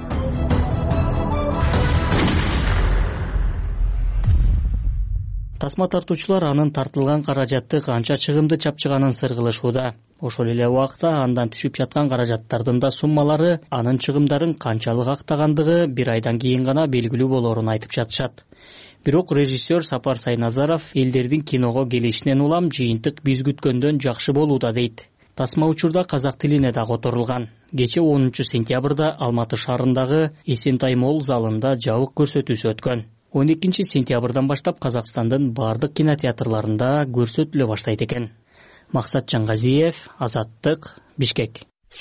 Тасма тартуучулар анын тартылган каражатты канча чыгымды чапчыганын сыргылышууда. Ошол эле убакта андан түшүп жаткан каражаттардын да суммалары анын чыгымдарын канчалык актагандыгы бир айдан кийин гана белгилүү болоорун айтып жатышат. Бирок режиссер Сапар Сайназаров элдердин киного келишинен улам жыйынтык биз күткөндөн жакшы болууда дейт. Тасма учурда казак тилине да которулган. Кечээ онунчу сентябрда Алматы шаарындагы Эсентай молл залында жабык көрсөтүүсү өткөн. он экинчи сентябрдан баштап Казакстандын бардык кинотеатрларында көрсөтүлө баштайт экен. Максат Жаңгазиев, Азаттык, Бишкек.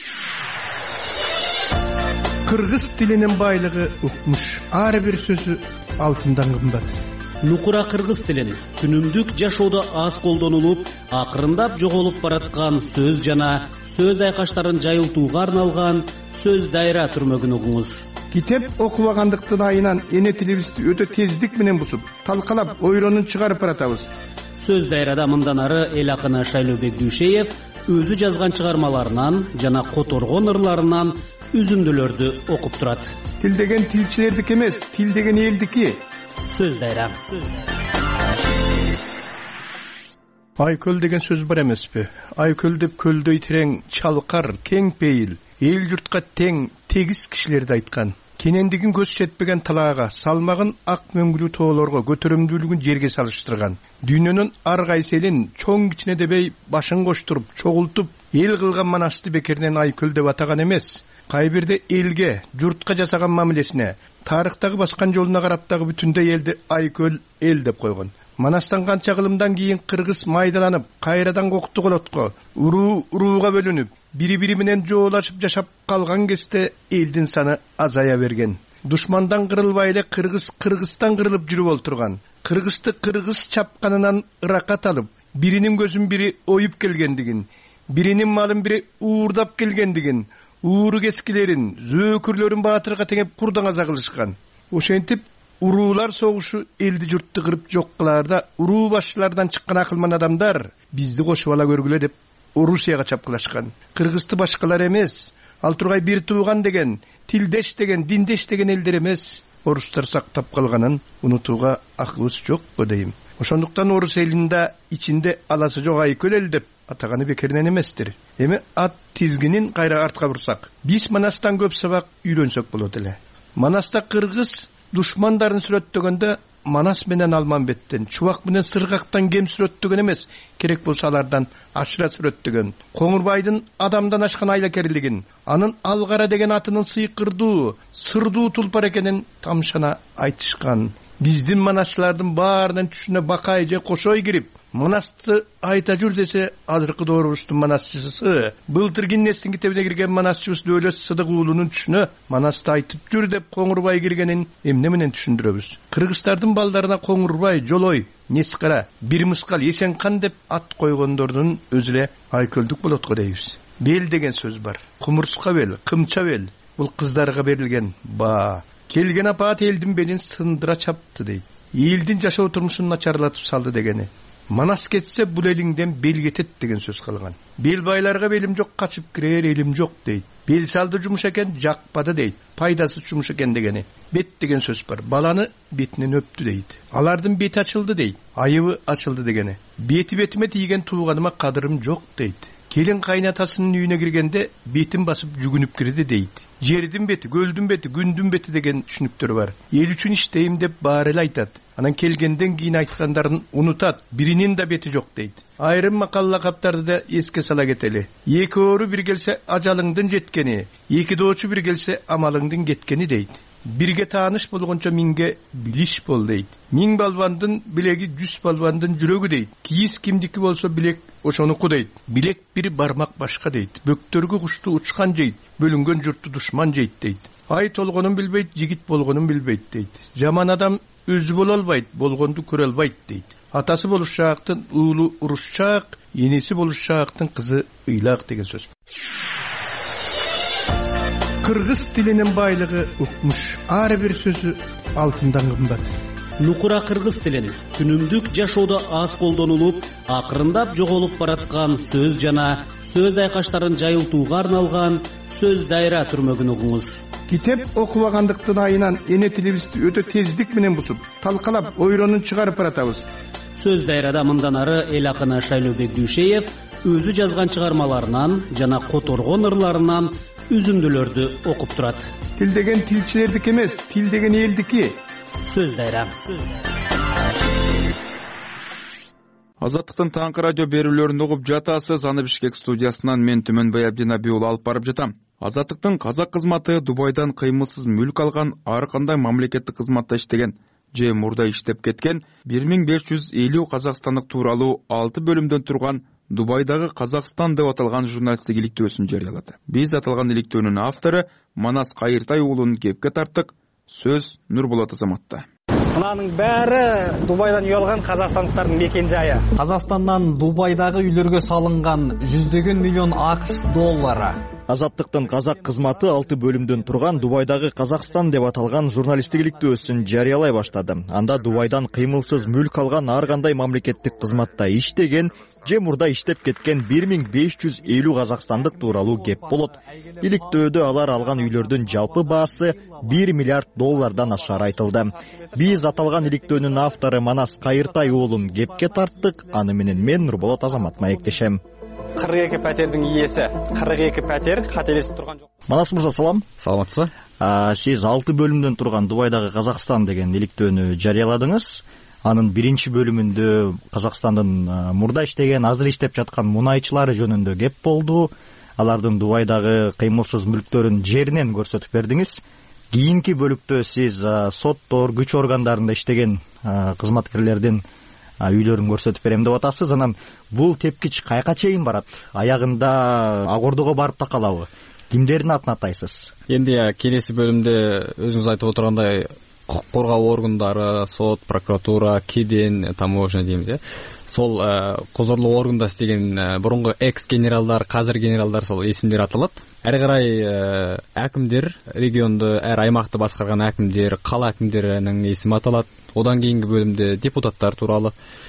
Кыргыз тилинин байлыгы укмуш. Ар бир сөзү алтындан кымбат. Нукура кыргыз тилин күнүмдүк жашоодо аз колдонулуп, акырындап жоголуп бараткан сөз жана сөз айкаштарын жайылтууга арналган сөз дайра түрмөгүн угуңуз. Китеп окубагандыктын айынан эне тилибизди өтө тездик менен бусуп, талкалап, ойлонуп чыгарып баратабыз. Сөз дайрада мындан ары эл акыны Шайлообек Дүйшеев өзү жазган чыгармаларынан жана которгон ырларынан үзүндүлөрдү окуп турат. Тил деген тилчилердики эмес, тил деген элдики. Сөз дайра. Айкөл деген сөз бар эмеспи? Айкөл деп көлдөй терең, чалкар, кең пейил, эл журтка тең, тегиз кишилерди айткан. Кенендигин көз жетпеген талаага, салмагын ак мөңгүлүү тоолорго, көтөрүмдүүлүгүн жерге салыштырган. Дүйнөнүн ар кайсы элин чоң кичине дебей башын коштуруп, чогултуп, эл кылган манасты бекеринен айкөл деп атаган эмес. Кай бирде элге, журтка жасаган мамилесине, тарыхтагы баскан жолуна карап дагы бүтүндөй элди айкөл эл деп койгон. Манастан канча кылымдан кийин кыргыз майдаланып, кайрадан кокту колотко, уруу урууга бөлүнүп, бири-бири менен жоолашып жашап калган кезде элдин саны азая берген. Душмандан кырылбай эле кыргыз Кыргызстан кырылып жүрүп олтурган. Кыргызды кыргыз чапканынан ыракат алып, биринин көзүн бири оюп келгендигин, биринин малын бири уурдап келгендигин, ууру кескилерин, зөөкүрлөрүн баатырга теңеп курдан аза кылышкан. Ошентип уруулар согушу элди журтты кырып жок кылаарда, уруу башчылардан чыккан акылман адамдар бизди кошуп ала көргүлө деп Орусияга чапкылашкан. Кыргызды башкалар эмес, ал тургай бир тууган деген, тилдеш деген, диндеш деген элдер эмес, орустар сактап калганын унутууга акыбыз жокпу дейм. Ошондуктан орус элинде ичинде аласы жок айкөл эл деп атаганы бекеринен эместир. Эми ат тизгинин кайра артка бурсак, биз Манастан көп сабак үйрөнсөк болот эле. Манаста кыргыз душмандарын сүрөттөгөндө Манас менен Алманбеттен, Чубак менен Сыргактан кем сүрөттөгөн эмес, керек болсо алардан ашыра сүрөттөгөн. Коңурбайдын адамдан ашкан айлакерлигин, анын Алгара деген атынын сыйкырдуу, сырдуу тулпар экенин тамшана айтышкан. Биздин манасчылардын баарынын түшүнө бакай же кошой кирип, Манасты айта жүр десе, азыркы доорубуздун манасчысы, былтыр Гиннестин китебине кирген манасчыбыз Дөөлөт Сыдык уулунун түшүнө Манасты айтып жүр деп Коңурбай киргенин эмне менен түшүндүрөбүз? Кыргыздардын балдарына Коңурбай, Жолой, Нескара, Бир Мыскал, Эсенкан деп ат койгондордун өзү эле айкөлдүк болот го дейбиз. Бел деген сөз бар. Кумурска бел, кымча бел. Бул кыздарга берилген баа. Келген апаат элдин белин сындыра чапты дейт. Элдин жашоо турмушун начарлатып салды дегени. Манас кетсе бул элиңден бел кетет деген сөз калган. Бел байларга белим жок, качып кирер элим жок дейт. Бел салды жумуш экен, жакпады дейт. Пайдасы жумуш экен дегени. Бет деген сөз бар. Баланы бетинен өптү дейт. Алардын бети ачылды дейт. Айыбы ачылды дегени. Бети бетиме тийген тууганыма кадырым жок дейт. Келин кайнатасынын үйүнө киргенде бетин басып жүгүнүп кирди дейт. Жердин бети, көлдүн бети, күндүн бети деген түшүнүктөр бар. Эл үчүн иштейм деп баары эле айтат. Анан келгенден кийин айткандарын унутат. Биринин да бети жок дейт. Айрым макал лакаптарды да эске сала кетели. Эки оору бир келсе ажалыңдын жеткени, эки доочу бир келсе амалыңдын кеткени дейт. Бирге тааныш болгончо миңге билиш бол дейт. Миң балбандын билеги жүз балбандын жүрөгү дейт. Кийиз кимдики болсо билек ошонуку дейт. Билек бир бармак башка дейт. Бөктөргү кушту учкан жейт. Бөлүнгөн журтту душман жейт дейт. Ай толгонун билбейт, жигит болгонун билбейт дейт. Жаман адам өзү боло албайт, болгонду көрө албайт дейт. Атасы болушаактын уулу урушчаак, энеси болушаактын кызы ыйлак деген сөз. Кыргыз тилинин байлыгы укмуш. Ар бир сөзү алтындан кымбат. Нукура кыргыз тилин күнүмдүк жашоодо аз колдонулуп, акырындап жоголуп бараткан сөз жана сөз айкаштарын жайылтууга арналган сөз дайра түрмөгүн угуңуз. Китеп окубагандыктын айынан эне тилибизди өтө тездик менен бусуп, талкалап, ойронун чыгарып баратабыз. Сөз дайрада мындан ары эл акыны Шайлообек Дүйшеев өзү жазган чыгармаларынан жана которгон ырларынан үзүндүлөрдү окуп турат. Тил деген тилчилердики эмес, тил деген элдики. Сөз дайра. Азаттыктын таңкы радио берүүлөрүн угуп жатасыз. Аны Бишкек студиясынан мен Түмөнбай Абдинаби уулу алып барып жатам. Азаттыктын казак кызматы Дубайдан кыймылсыз мүлк алган, ар кандай мамлекеттик кызматта иштеген же мурда иштеп кеткен бир миң беш жүз элүү казакстандык тууралуу алты бөлүмдөн турган Дубайдагы Казакстан деп аталган журналисттик иликтөөсүн жарыялады. Биз аталган иликтөөнүн автору Манас Кайыртай уулун кепке тарттык. Сөз Нурболот Азаматта. Мынанын баары Дубайдан үй алган казакстандыктардын мекен жайы. Казакстандан Дубайдагы үйлөргө салынган жүздөгөн миллион АКШ доллары. Азаттыктын казак кызматы алты бөлүмдөн турган Дубайдагы Казакстан деп аталган журналисттик иликтөөсүн жарыялай баштады. Анда Дубайдан кыймылсыз мүлк алган ар кандай мамлекеттик кызматта иштеген же мурда иштеп кеткен бир миң беш жүз элүү казакстандык тууралуу кеп болот. Иликтөөдө алар алган үйлөрдүн жалпы баасы бир миллиард доллардан ашар айтылды. Биз аталган иликтөөнүн автору Манас Кайыртай уулун кепке тарттык. Аны менен мен Нурболот Азамат маектешем. кырк эки пәтердин ээси, кырк эки пәтер кателесип турган жок. Манас мырза, салам. Саламатсызбы? Сиз алты бөлүмдөн турган Дубайдагы Казакстан деген иликтөөнү жарыяладыңыз. Анын биринчи бөлүмүндө Казакстандын мурда иштеген, азыр иштеп жаткан мунайчылары жөнүндө кеп болду. Алардын Дубайдагы кыймылсыз мүлктөрүн жеринен көрсөтүп бердиңиз. Кийинки бөлүктө сиз соттор, күч органдарында иштеген кызматкерлердин үйлөрүн көрсөтүп берем деп атасыз. Анан бул тепкич кайка чейин барат? Аягында ак ордого барып такалабы? Кимдердин атын атайсыз? Энди келеси бөлүмдө өзүңүз айтып отургандай укук коргоо органдары, сот, прокуратура, кеден, таможня деймиз, э. Сол козорлуу органда истеген бурунку экс генералдар, казыр генералдар сол эсимдер аталат. Ары карай акимдер, регионду, ар аймакты башкарган акимдер, кала акимдеринин эсими аталат. Одан кийинки бөлүмдө депутаттар тууралуу,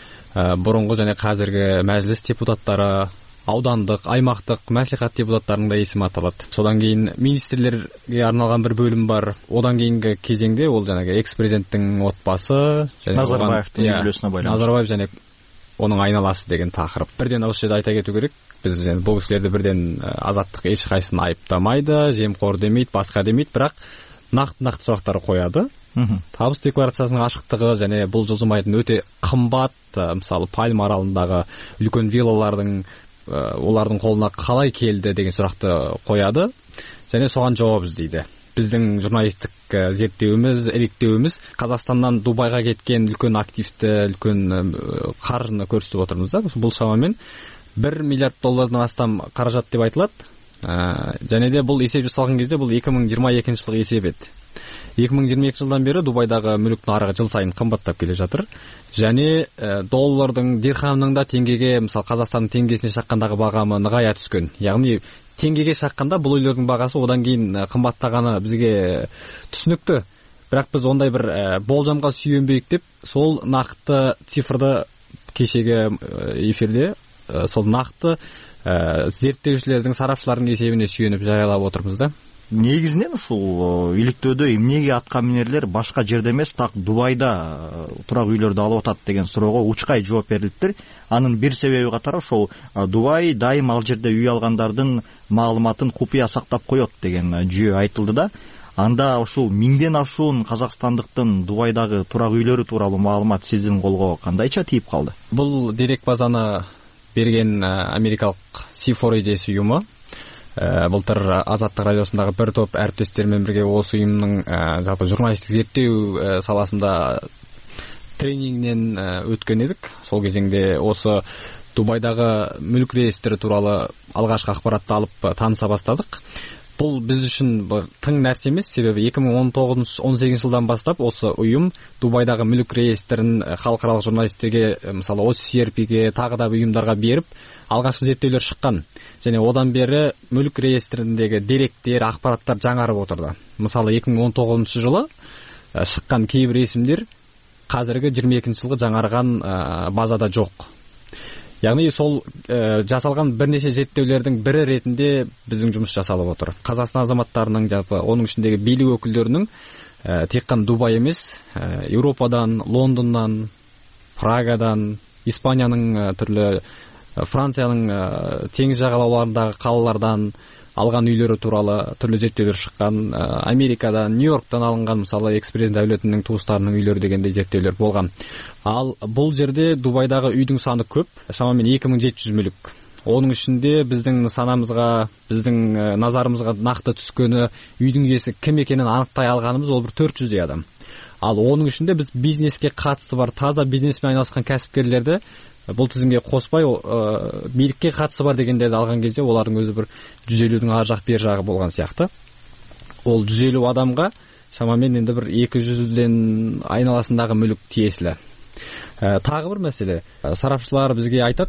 бурунку жана казыркы мажлис депутаттары, аудандык, аймактык маслихат депутаттарынын да эсими аталат. Содан кийин министрлерге арналган бир бөлүм бар. Одан кийинки кезеңде ол жанагы экс президенттин отбасы, Назарбаевдин үй бүлөсүнө байланыштуу. Назарбаев жана оның айналасы деген тақырып. Бірден осы жерде айта кету керек, біз бұл кісілерді бірден азаттық ешқайсысын айыптамайды, жемқор демейді, басқа демейді, бірақ нақты-нақты сұрақтар қояды. Табыс декларациясының ашықтығы және бұл жылжымайтын өте қымбат, мысалы Пальм аралындағы үлкен виллалардың олардың қолына қалай келді деген сұрақты қояды және соған жауап іздейді. Біздің журналистік зерттеуіміз, іріктеуіміз Қазақстаннан Дубайға кеткен үлкен активті, үлкен қаржыны көрсетіп отырмыз да. Бұл шамамен бір миллиард доллардан астам қаражат деп айтылады. Және де бұл есеп жасалған кезде бұл екі мың жиырма екінші жылғы есеп еді. екі мың жиырма екі жылдан бері Дубайдағы мүлік нарығы жыл сайын қымбаттап келе жатыр. Және доллардың, дирхамның да теңгеге, мысалы Қазақстанның теңгесіне шаққандағы бағамы нығая түскен. Яғни теңгеге шаққанда бұл үйлердің бағасы одан кейін қымбаттағаны бізге түсінікті. Бірақ біз ондай бір болжамға сүйенбейік деп, сол нақты цифрды кешегі эфирде, сол нақты зерттеушілердің, сарапшылардың есебіне сүйеніп жариялап отырмыз да. Негізінен ушул иликтөөдө эмнеге аткаминерлер башка жерде эмес, так Дубайда турак үйлөрдү алып атат деген суроого учкай жооп берилиптир. Анын бир себеби катары ошол Дубай дайым ал жерде үй алгандардын маалыматын купуя сактап коет деген жүйө айтылды да. Анда ушул миңден ашуун казакстандыктын Дубайдагы турак үйлөрү тууралуу маалымат сиздин колго кандайча тийип калды? Бул дерек базаны берген америкалык си фор идеясы уюму. Былтыр Азаттык радиосундагы бир топ әріптестермен бірге осы ұйымның жалпы журналистик зерттеу саласында тренингинен өткен едік. Сол кезеңде осы Дубайдағы мүлік реестрі туралы алғашқы ақпаратты алып таныса бастадық. Бұл біз үшін тың нәрсе емес, себебі екі мың он тоғызыншы он сегізінші жылдан бастап осы ұйым Дубайдағы мүлік реестрін халықаралық журналистерге, мысалы о си эр пиге, тағы да ұйымдарға беріп, алғашқы зерттеулер шыққан. Және одан бері мүлік реестріндегі деректер, ақпараттар жаңарып отырды. Мысалы екі мың он тоғызыншы жылы шыққан кейбір есімдер қазіргі жиырма екінші жылғы жаңарған базада жоқ. Яғни сол жасалған бірнеше зерттеулердің бірі ретінде біздің жұмыс жасалып отыр. Қазақстан азаматтарының, жалпы оның ішіндегі билік өкілдерінің тек қана Дубай емес, Еуропадан, Лондоннан, Прагадан, Испанияның түрлі, Францияның теңіз жағалауларындағы қалалардан алған үйлері туралы түрлі зерттеулер шыққан. Америкадан, Нью-Йорктан алынған, мысалы экс-президент әулетінің туыстарының үйлері дегендей зерттеулер болған. Ал бұл жерде Дубайдағы үйдің саны көп, шамамен екі мың жеті жүз мүлік. Оның ішінде біздің санамызға, біздің назарымызға нақты түскені, үйдің иесі кім екенін анықтай алғанымыз ол бір төрт жүздей адам. Ал оның ішінде біз бизнеске қатысы бар, таза бизнеспен айналысқан кәсіпкерлерді бұл тізімге қоспай, билікке қатысы бар дегендерді алған кезде олардың өзі бір жүз елудің ар жақ бер жағы болған сияқты. Ол жүз елу адамға шамамен енді бір екі жүзден айналасындағы мүлік тиесілі. Тағы бір мәселе, сарапшылар бізге айтады,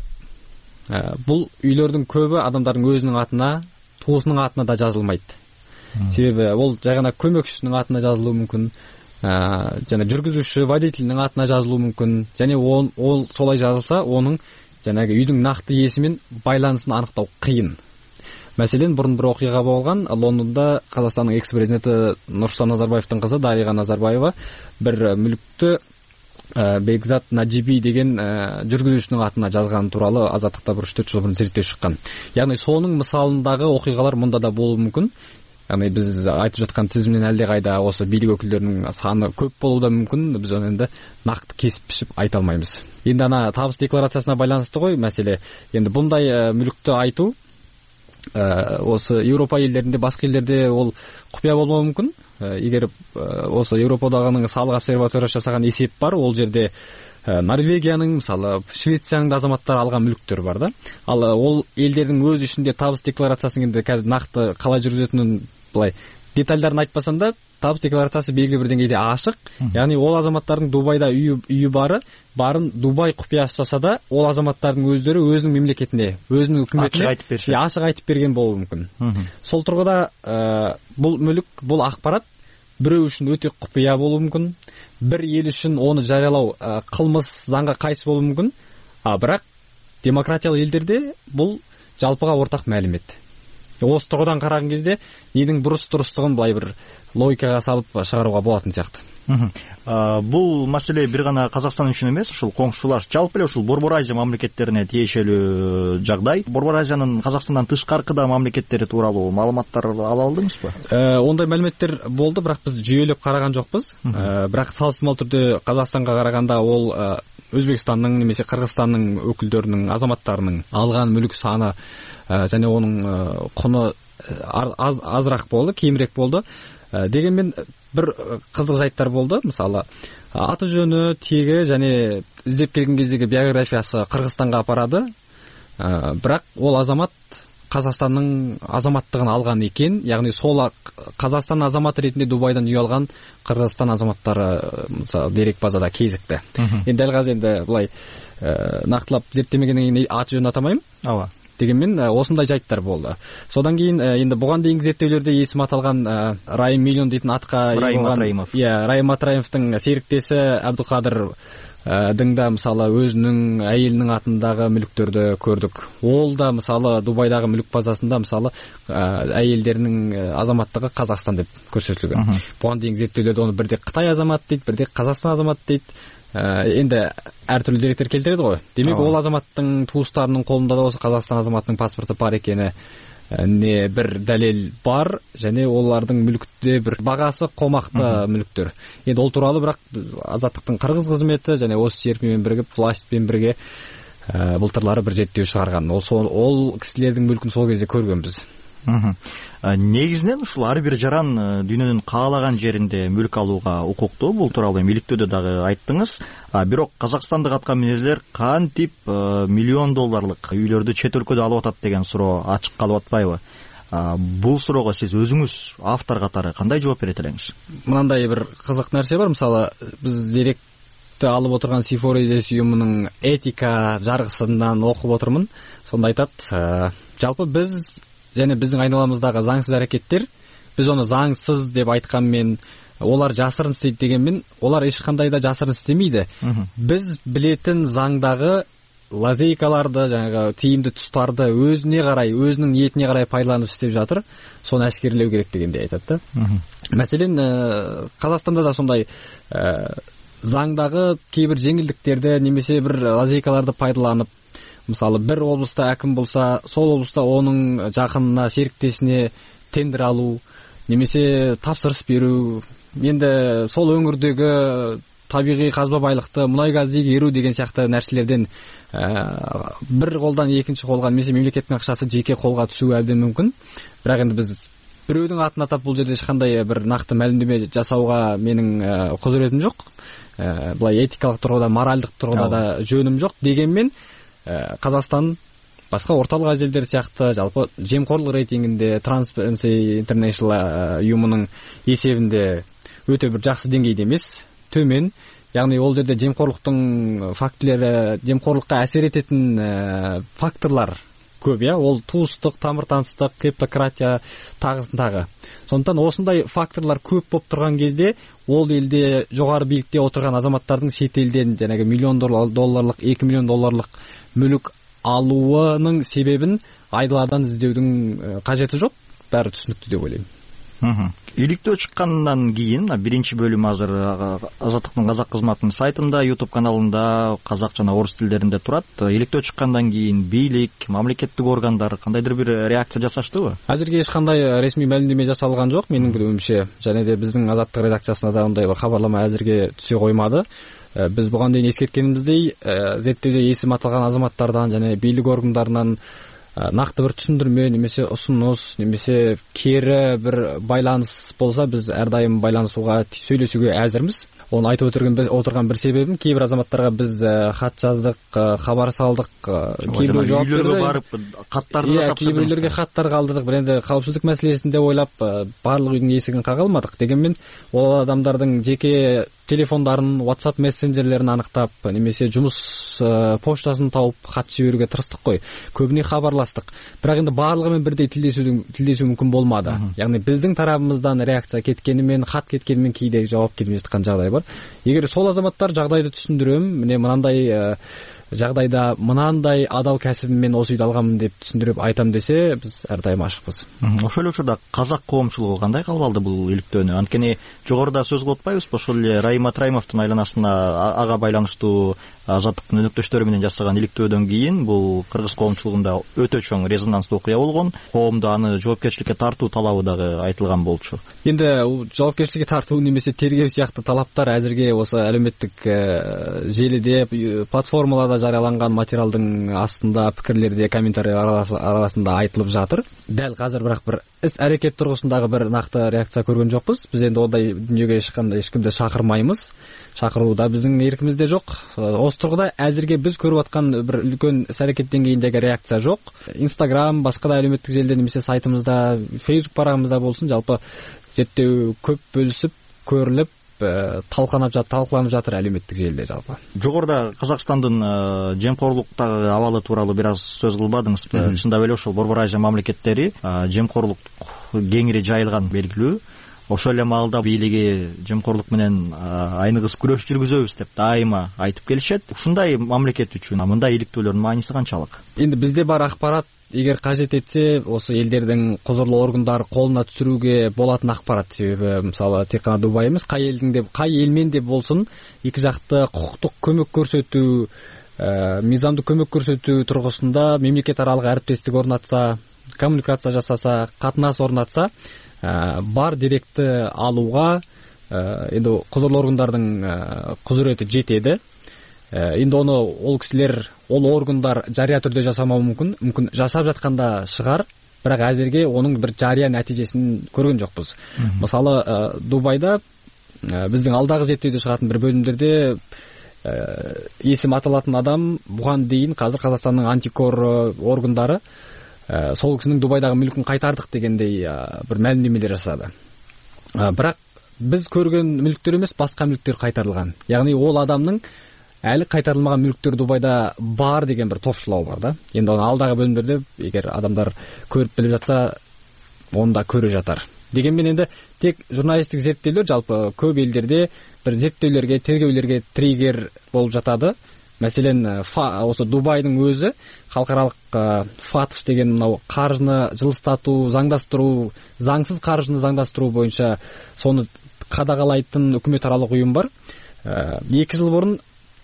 бұл үйлердің көбі адамдардың өзінің атына, туысының атына да жазылмайды. Себебі ол жай ғана көмекшісінің атына жазылуы мүмкін, және жүргізуші, водительдің атына жазылуы мүмкін, және ол, ол солай жазылса, оның жаңағы үйдің нақты иесімен байланысын анықтау қиын. Мәселен, бұрын бір оқиға болған, Лондонда Қазақстанның экс-президенті Нұрсұлтан Назарбаевтың қызы Дариға Назарбаева бір мүлікті Бекзат Наджиби деген жүргізушінің атына жазған туралы Азаттықта бір үш төрт жыл бұрын зерттеу шыққан. Яғни соның мысалындағы оқиғалар мұнда да болуы мүмкін. Яғни біз айтып жатқан тізімнен әлде қайда осы билік өкілдерінің саны көп болуы да мүмкін. Біз оны енді нақты кесіп пішіп айта алмаймыз. Енді ана табыс декларациясына байланысты ғой мәселе. Енді бұндай мүлікті айту осы Еуропа елдерінде, басқа елдерде ол құпия болмауы мүмкін. Егер осы Еуропадағының салық обсерваториясы жасаған есеп бар, ол жерде Норвегияның, мысалы Швецияның да азаматтары алған мүліктер бар да. Ал ол елдердің өз ішінде табыс декларациясын енді қазір нақты қалай жүргізетінін былай детальдарын айтпасам да, табыс декларациясы белгілі бір деңгейде ашық. Яғни ол азаматтардың Дубайда үйі, үйі бары, барын Дубай құпиясы жасаса да, ол азаматтардың өздері өзінің мемлекетіне, өзінің үкіметіне ашық айтып берген болуы мүмкін. Сол тұрғыда бұл мүлік, бұл ақпарат біреу үшін өте құпия болуы мүмкін, бір ел үшін оны жариялау қылмыс, заңға қайшы болуы мүмкін. А бірақ демократиялық елдерде бұл жалпыға ортақ мәлімет. Осы тұрғыдан қараған кезде ненің бұрыс дұрыстығын былай бір логикаға салып шығаруға болатын сияқты. Бул маселе бир гана Казакстан үчүн эмес, ушул коңшулаш жалпы эле ушул Борбор Азия мамлекеттерине тиешелүү жагдай. Борбор Азиянын Казакстандан тышкаркы да мамлекеттери тууралуу маалыматтар ала алдыңызбы? Ондай маалыметтер болду, бирок биз жүйөлөп караган жокпуз. Бирок салыстырмалуу түрдө Казакстанга караганда ол Өзбекстандын немесе Кыргызстандын өкүлдөрүнүн, азаматтарынын алган мүлк саны жана онун куну азыраак болду, кемирээк болду. Дегенмен бир кызык жайттар болду. Мисалы, аты жөнү, теги жана издеп келген кездеги биографиясы Кыргызстанга апарады. Бирок ол азамат Казакстандын азаматтыгын алган экен. Ягни сол Казакстан азаматы ретинде Дубайдан үй алган Кыргызстан азаматтары мисалы дерек базада кезикти. Эми дал азыр энди булай нактылап зерттемегенден кийин аты жөнүн атамайм. Ооба. Дегенмен осындай жайттар болду. Содан кийин энди буган дейинки зерттөөлөрдө эсим аталган Райым Миллион дейтин атка Райым Матраимов. Иә, Райым Матраимовдун сериктеси Абдыкадыр дыңда мисалы өзүнүн айылынын атындагы мүлктөрдү көрдүк. Ол да мисалы Дубайдагы мүлк базасында мисалы айылдеринин азаматтыгы Казакстан деп көрсөтүлгөн. Буган дейинки зерттөөлөрдө оны бирде Кытай азамат дейт, бирде Казакстан азамат дейт. Энди ар түрлүү деректер келтирет го. Демек ол азаматтын туустарынын колунда да болсо Казакстан азаматынын паспорту бар экени не бир далил бар, және олардын мүлктө бир багасы комактуу мүлктөр. Энд ол тууралуу бирок Азаттыктын кыргыз кызмети және осы серпи менен биригип власть менен бирге былтырлары бир зерттөө чыгарган. Ол ол кисилердин мүлкүн сол кезде көргөнбүз. Негизинен ушул ар бир жаран дүйнөнүн каалаган жеринде мүлк алууга укуктуу. Бул тууралуу иликтөөдө дагы айттыңыз. Бирок казакстандык аткаминерлер кантип миллион долларлык үйлөрдү чет өлкөдө алып атат деген суроо ачык калып атпайбы? Бул суроого сиз өзүңүз автор катары кандай жооп берет элеңиз? Мындай бир кызык нерсе бар. Мисалы, биз деректи алып отурган Сифоридес уюмунун этика жаргысынан окуп отурмун. Сонда айтат, жалпы биз және биздин айналамыздагы заңсыз аракеттер, биз оны заңсыз деп айткан мен, олар жасырын істейт дегенмен, олар эч кандай да жасырын иштемейди. Биз билетин заңдагы лазейкаларды, жанагы тийимдүү тустарды өзүнө карай, өзүнүн ниетине карай пайдаланып иштеп жатыр. Сону ашкерлөө керек дегенди айтат да. Маселен, Казакстанда да сондай заңдагы кээ бир жеңилдиктерди немесе бир лазейкаларды пайдаланып, мисалы, бир облуста аким болса, сол облуста онун жакынына, сериктесине тендер алуу, немесе тапсырыс берүү, енді сол өңірдегі табиғи қазба байлықты, мұнай газды игерүү деген сияқты нәрселерден бір қолдан екінші қолға, немесе мемлекеттің ақшасы жеке қолға түсуі әбден мүмкін. Бірақ енді біз біреудің атын атап бұл жерде ешқандай бір нақты мәлімдеме жасауға менің құзыретім жоқ. Былай этикалық тұрғыда, моральдық тұрғыда да жөнім жоқ. Дегенмен Қазақстан басқа орталық Азия елдері сияқты жалпы жемқорлық рейтингінде Transparency International ұйымының есебінде өте бір жақсы деңгейде емес, төмен. Яғни ол жерде жемқорлықтың фактілері, жемқорлыққа әсер ететін факторлар көп, я. Ол туыстық, тамыр-таныстық, клептократия тағысын тағы. Сондықтан осындай факторлар көп болып тұрған кезде ол елде жоғары биіктікте отырған азаматтардың шет елден жаңағы миллион долларлық, екі миллион долларлық мүлік алуының себебін айдаладан іздеудің қажеті жоқ. Бәрі түсінікті деп ойлаймын. Иликтөө чыккандан кийин биринчи бөлүм азыр Азаттыктын казак кызматынын сайтында, YouTube каналында казак жана орус тилдеринде турат. Иликтөө чыккандан кийин бийлик, мамлекеттик органдар кандайдыр бир реакция жасаштыбы? Азыркы эч кандай ресми маалимдеме жасалган жок менин билүүмчө. Жана да биздин Азаттык редакциясына да андай бир кабарлама азыркы түшө коймады. Биз буга дейин эскерткенибиздей, зерттөөдө эсим аталган азаматтардан жана бийлик органдарынан нақты бір түсіндірме, немесе ұсыныс, немесе кері бір байланыс болса, біз әрдайым байланысуға, сөйлесуге әзірміз. Оны айтып отырған бір себебім, кейбір азаматтарға біз хат жаздық, хабар салдық, кейбір жауап берді. Кейбірлерге хаттар қалдырдық. Бір енді қауіпсіздік мәселесінде ойлап, барлық үйдің есігін қағылмадық. Дегенмен, ол адамдардың жеке телефондарын, WhatsApp мессенджерлерін анықтап, немесе жұмыс поштасын тауып хат жіберуге тырыстық қой. Көбіне хабарласып аралаштык, бирок энди баардыгы менен бирдей тилдешүүдүн тилдешүү мүмкүн болмады. Яғни биздин тарабыбыздан реакция кеткени менен, кат кеткени менен кийде жооп келбей жаткан жагдай бар. Эгер сол азаматтар жагдайды түшүндүрөм, мына мынандай жагдайда мынандай адал кәсибим мен осы үйдү алганмын деп түшүндүрүп айтам десе, биз ар дайым ашыкпыз. Ошол эле учурда казак коомчулугу кандай кабыл алды бул иликтөөнү? Анткени жогоруда сөз кылып атпайбызбы, ошол эле Райым Атраимовдун айланасына ага байланыштуу Азаттыктын өнөктөштөрү менен жасаган иликтөөдөн кийин бул кыргыз коомчулугунда өтө чоң резонанстуу окуя болгон, коомдо аны жоопкерчиликке тартуу талабы дагы айтылган болчу. Энди жоопкерчиликке тартуу немесе тергөө сыяктуу талаптар азырге осы әлеуметтик желиде, платформаларда жарыяланган материалдын астында, пикирлерде, комментарийлер арасында айтылып жатыр. Дәл азыр бирок бир іс әрекет тургусундагы бир накты реакция көргөн жокпуз. Биз энди ондай дүнүйгө эч кандай эч кимди шакырмайбыз. Шакыруу да биздин эркимизде жок. Осы тургуда азырге биз көрүп аткан бир үлкөн іс әрекет деңгейиндеги реакция жок. Инстаграм, башка да әлеуметтик желиде немесе сайтымызда, Facebook барагымызда болсун, жалпы зерттөө көп бөлүсүп, көрүлүп, талкаланып жатыр, талкаланып жатыр әлеуметтик желиде жалпы. Жогоруда Казакстандын жемкорлуктагы абалы тууралуу бир аз сөз кылбадыңызбы? Чындап эле ошол Борбор Азия мамлекеттери жемкорлук кеңири жайылган белгилүү. Ошол эле маалда бийлиги жемкорлук менен айныгыс күрөш жүргүзөбүз деп дайыма айтып келишет. Ушундай мамлекет үчүн мындай иликтөөлөрдүн мааниси канчалык? Энди бизде бар акпарат, эгер кажет этсе, осы элдердин козорлуу органдары колуна түшүрүүгө болатын акпарат. Себеби мисалы тек гана Дубай эмес, кай элдин деп, кай эл менен деп болсун, эки жакты кукуктук көмөк көрсөтүү, мыйзамдык көмөк көрсөтүү тургусунда мемлекет аралык арбиттештик орнатса, коммуникация жасаса, катнаш орнатса, бар деректи алууга энди козорлуу органдардын кузурети жетеди. Энди оны ол кишилер, ол органдар жарыя түрдө жасамау мүмкүн, мүмкүн жасап жатканда шыгар, бирок азырге онун бир жарыя натыйжесин көргөн жокпуз. Мисалы Дубайда биздин алдагы зерттөөдө чыгатын бир бөлүмдөрдө эсим аталатын адам буган дейин азыр Казакстандын антикор органдары сол кишинин Дубайдагы мүлкүн кайтардык дегендей бир маалимдемелер жасады. Бирок биз көргөн мүлктөр эмес, башка мүлктөр кайтарылган. Ягни ол адамдын әлі қайтарылмаған мүліктер Дубайда бар деген бір топшылау бар да. Енді оны алдағы бөлімдерде егер адамдар көріп біліп жатса, оны да көріп жатар. Дегенмен енді тек журналистік зерттеулер жалпы көп елдерде бір зерттеулерге, тергеулерге триггер болып жатады. Мәселен, осы Дубайдың өзі халықаралық фатф деген мынау қаржыны жылыстату, заңдастыру, заңсыз қаржыны заңдастыру бойынша соны қадағалайтын үкіметаралық ұйым бар. Екі жыл бұрын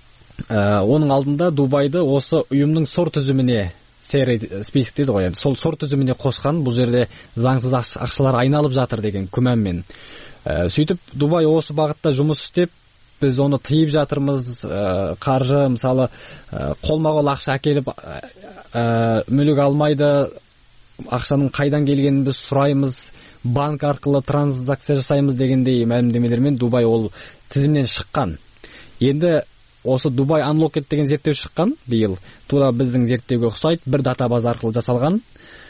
оның алдында Дубайды осы ұйымның сор тізіміне, список дейді ғой, сол сор тізіміне қосқан, бұл жерде заңсыз ақшалар айналып жатыр деген күмәнмен. Сөйтіп Дубай осы бағытта жұмыс істеп, біз оны тыйып жатырмыз, қаржы мысалы қолма-қол ақша әкеліп мүлік алмайды, ақшаның қайдан келгенін біз сұраймыз, банк арқылы транзакция жасаймыз дегендей мәлімдемелермен Дубай ол тізімнен шыққан. Енді осы Дубай Unlocked деген зерттеу шыққан биыл. Тура біздің зерттеуге ұқсайды, бір датабаза арқылы жасалған.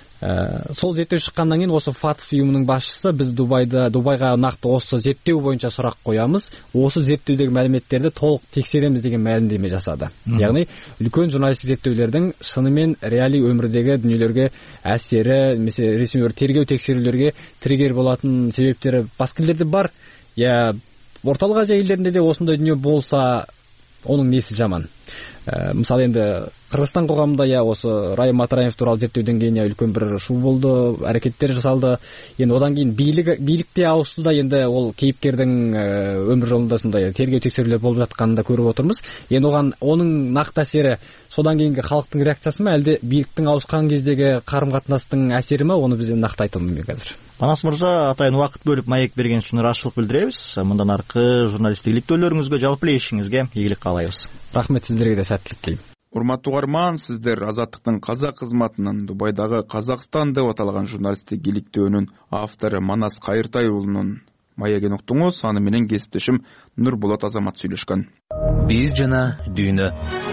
Сол зерттеу шыққаннан кейін осы фатф ұйымының басшысы біз Дубайда Дубайға нақты осы зерттеу бойынша сұрақ қоямыз, осы зерттеудегі мәліметтерді толық тексереміз деген мәлімдеме жасады. Яғни үлкен журналистік зерттеулердің шынымен реали өмірдегі дүниелерге әсері, немесе ресми тергеу тексерулерге триггер болатын себептері басқа елдерде бар. Я орталық Азия елдерінде де осындай дүние болса, оның несі жаман. Мысалы енді Қырғызстан қоғамында я осы Райым Атраимов туралы зерттеуден кейін я үлкен бір шу болды, әрекеттер жасалды. Енді одан кейін билік билікте ауысты да, енді ол кейіпкердің өмір жолында сондай тергеу тексерулер болып жатқанын да көріп отырмыз. Енді оған оның нақты әсері содан кейінгі халықтың реакциясы ма, әлде биліктің ауысқан кездегі қарым-қатынастың әсері ма, оны біз нақты айта алмаймын қазір. Манас мырза, атайын уақыт бөліп маек берген үшін рашылық білдіреміз. Мындан арқы журналистік иликтөөлөрүңүзгө, жалпы эле ишиңизге ийгилик каалайбыз. Рахмет, сиздерге да сәттілік тілеймін. Урматтуу угарман, сиздер Азаттыктын казак кызматынын Дубайдагы Казакстан деп аталган журналисттик иликтөөнүн автору Манас Кайыртай уулунун маегин уктуңуз. Аны менен кесиптешим Нурболот Азамат сүйлөшкөн. Биз жана дүйнө.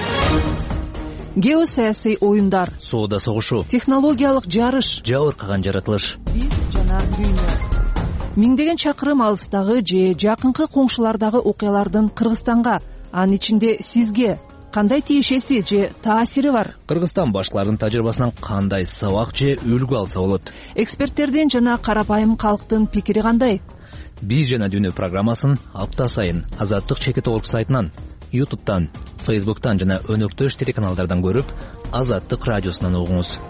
Геосаясий оюндар, соода согушу, технологиялык жарыш, жабыркаган жаратылыш. Биз жана дүйнө. Миңдеген чакырым алыстагы же жакынкы коңшулардагы окуялардын Кыргызстанга, анын ичинде сизге, кандай тиешеси же таасири бар? Кыргызстан башкаларынын тажрыйбасынан кандай сабак же үлгү алса болот? Эксперттердин жана карапайым калктын пикири кандай? Биз жана дүйнө программасын апта сайын Азаттык чекит орг сайтынан, ютубтан, фейсбуктан жана өнөктөш телеканалдардан көрүп, Азаттык радиосунан угуңуз.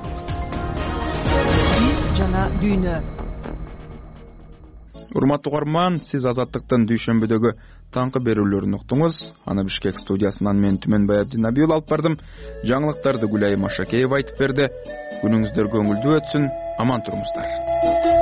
Биз жана дүйнө. Урматтуу угарман, сиз Азаттыктын дүйшөмбүдөгү таңкы берүүлөрүн уктуңуз. Аны Бишкек студиясынан мен Түмөнбай Абдинабиул алып бардым. Жаңылыктарды Гүлайым Машакеева айтып берди. Күнүңүздөр көңүлдүү өтсүн, аман туруңуздар.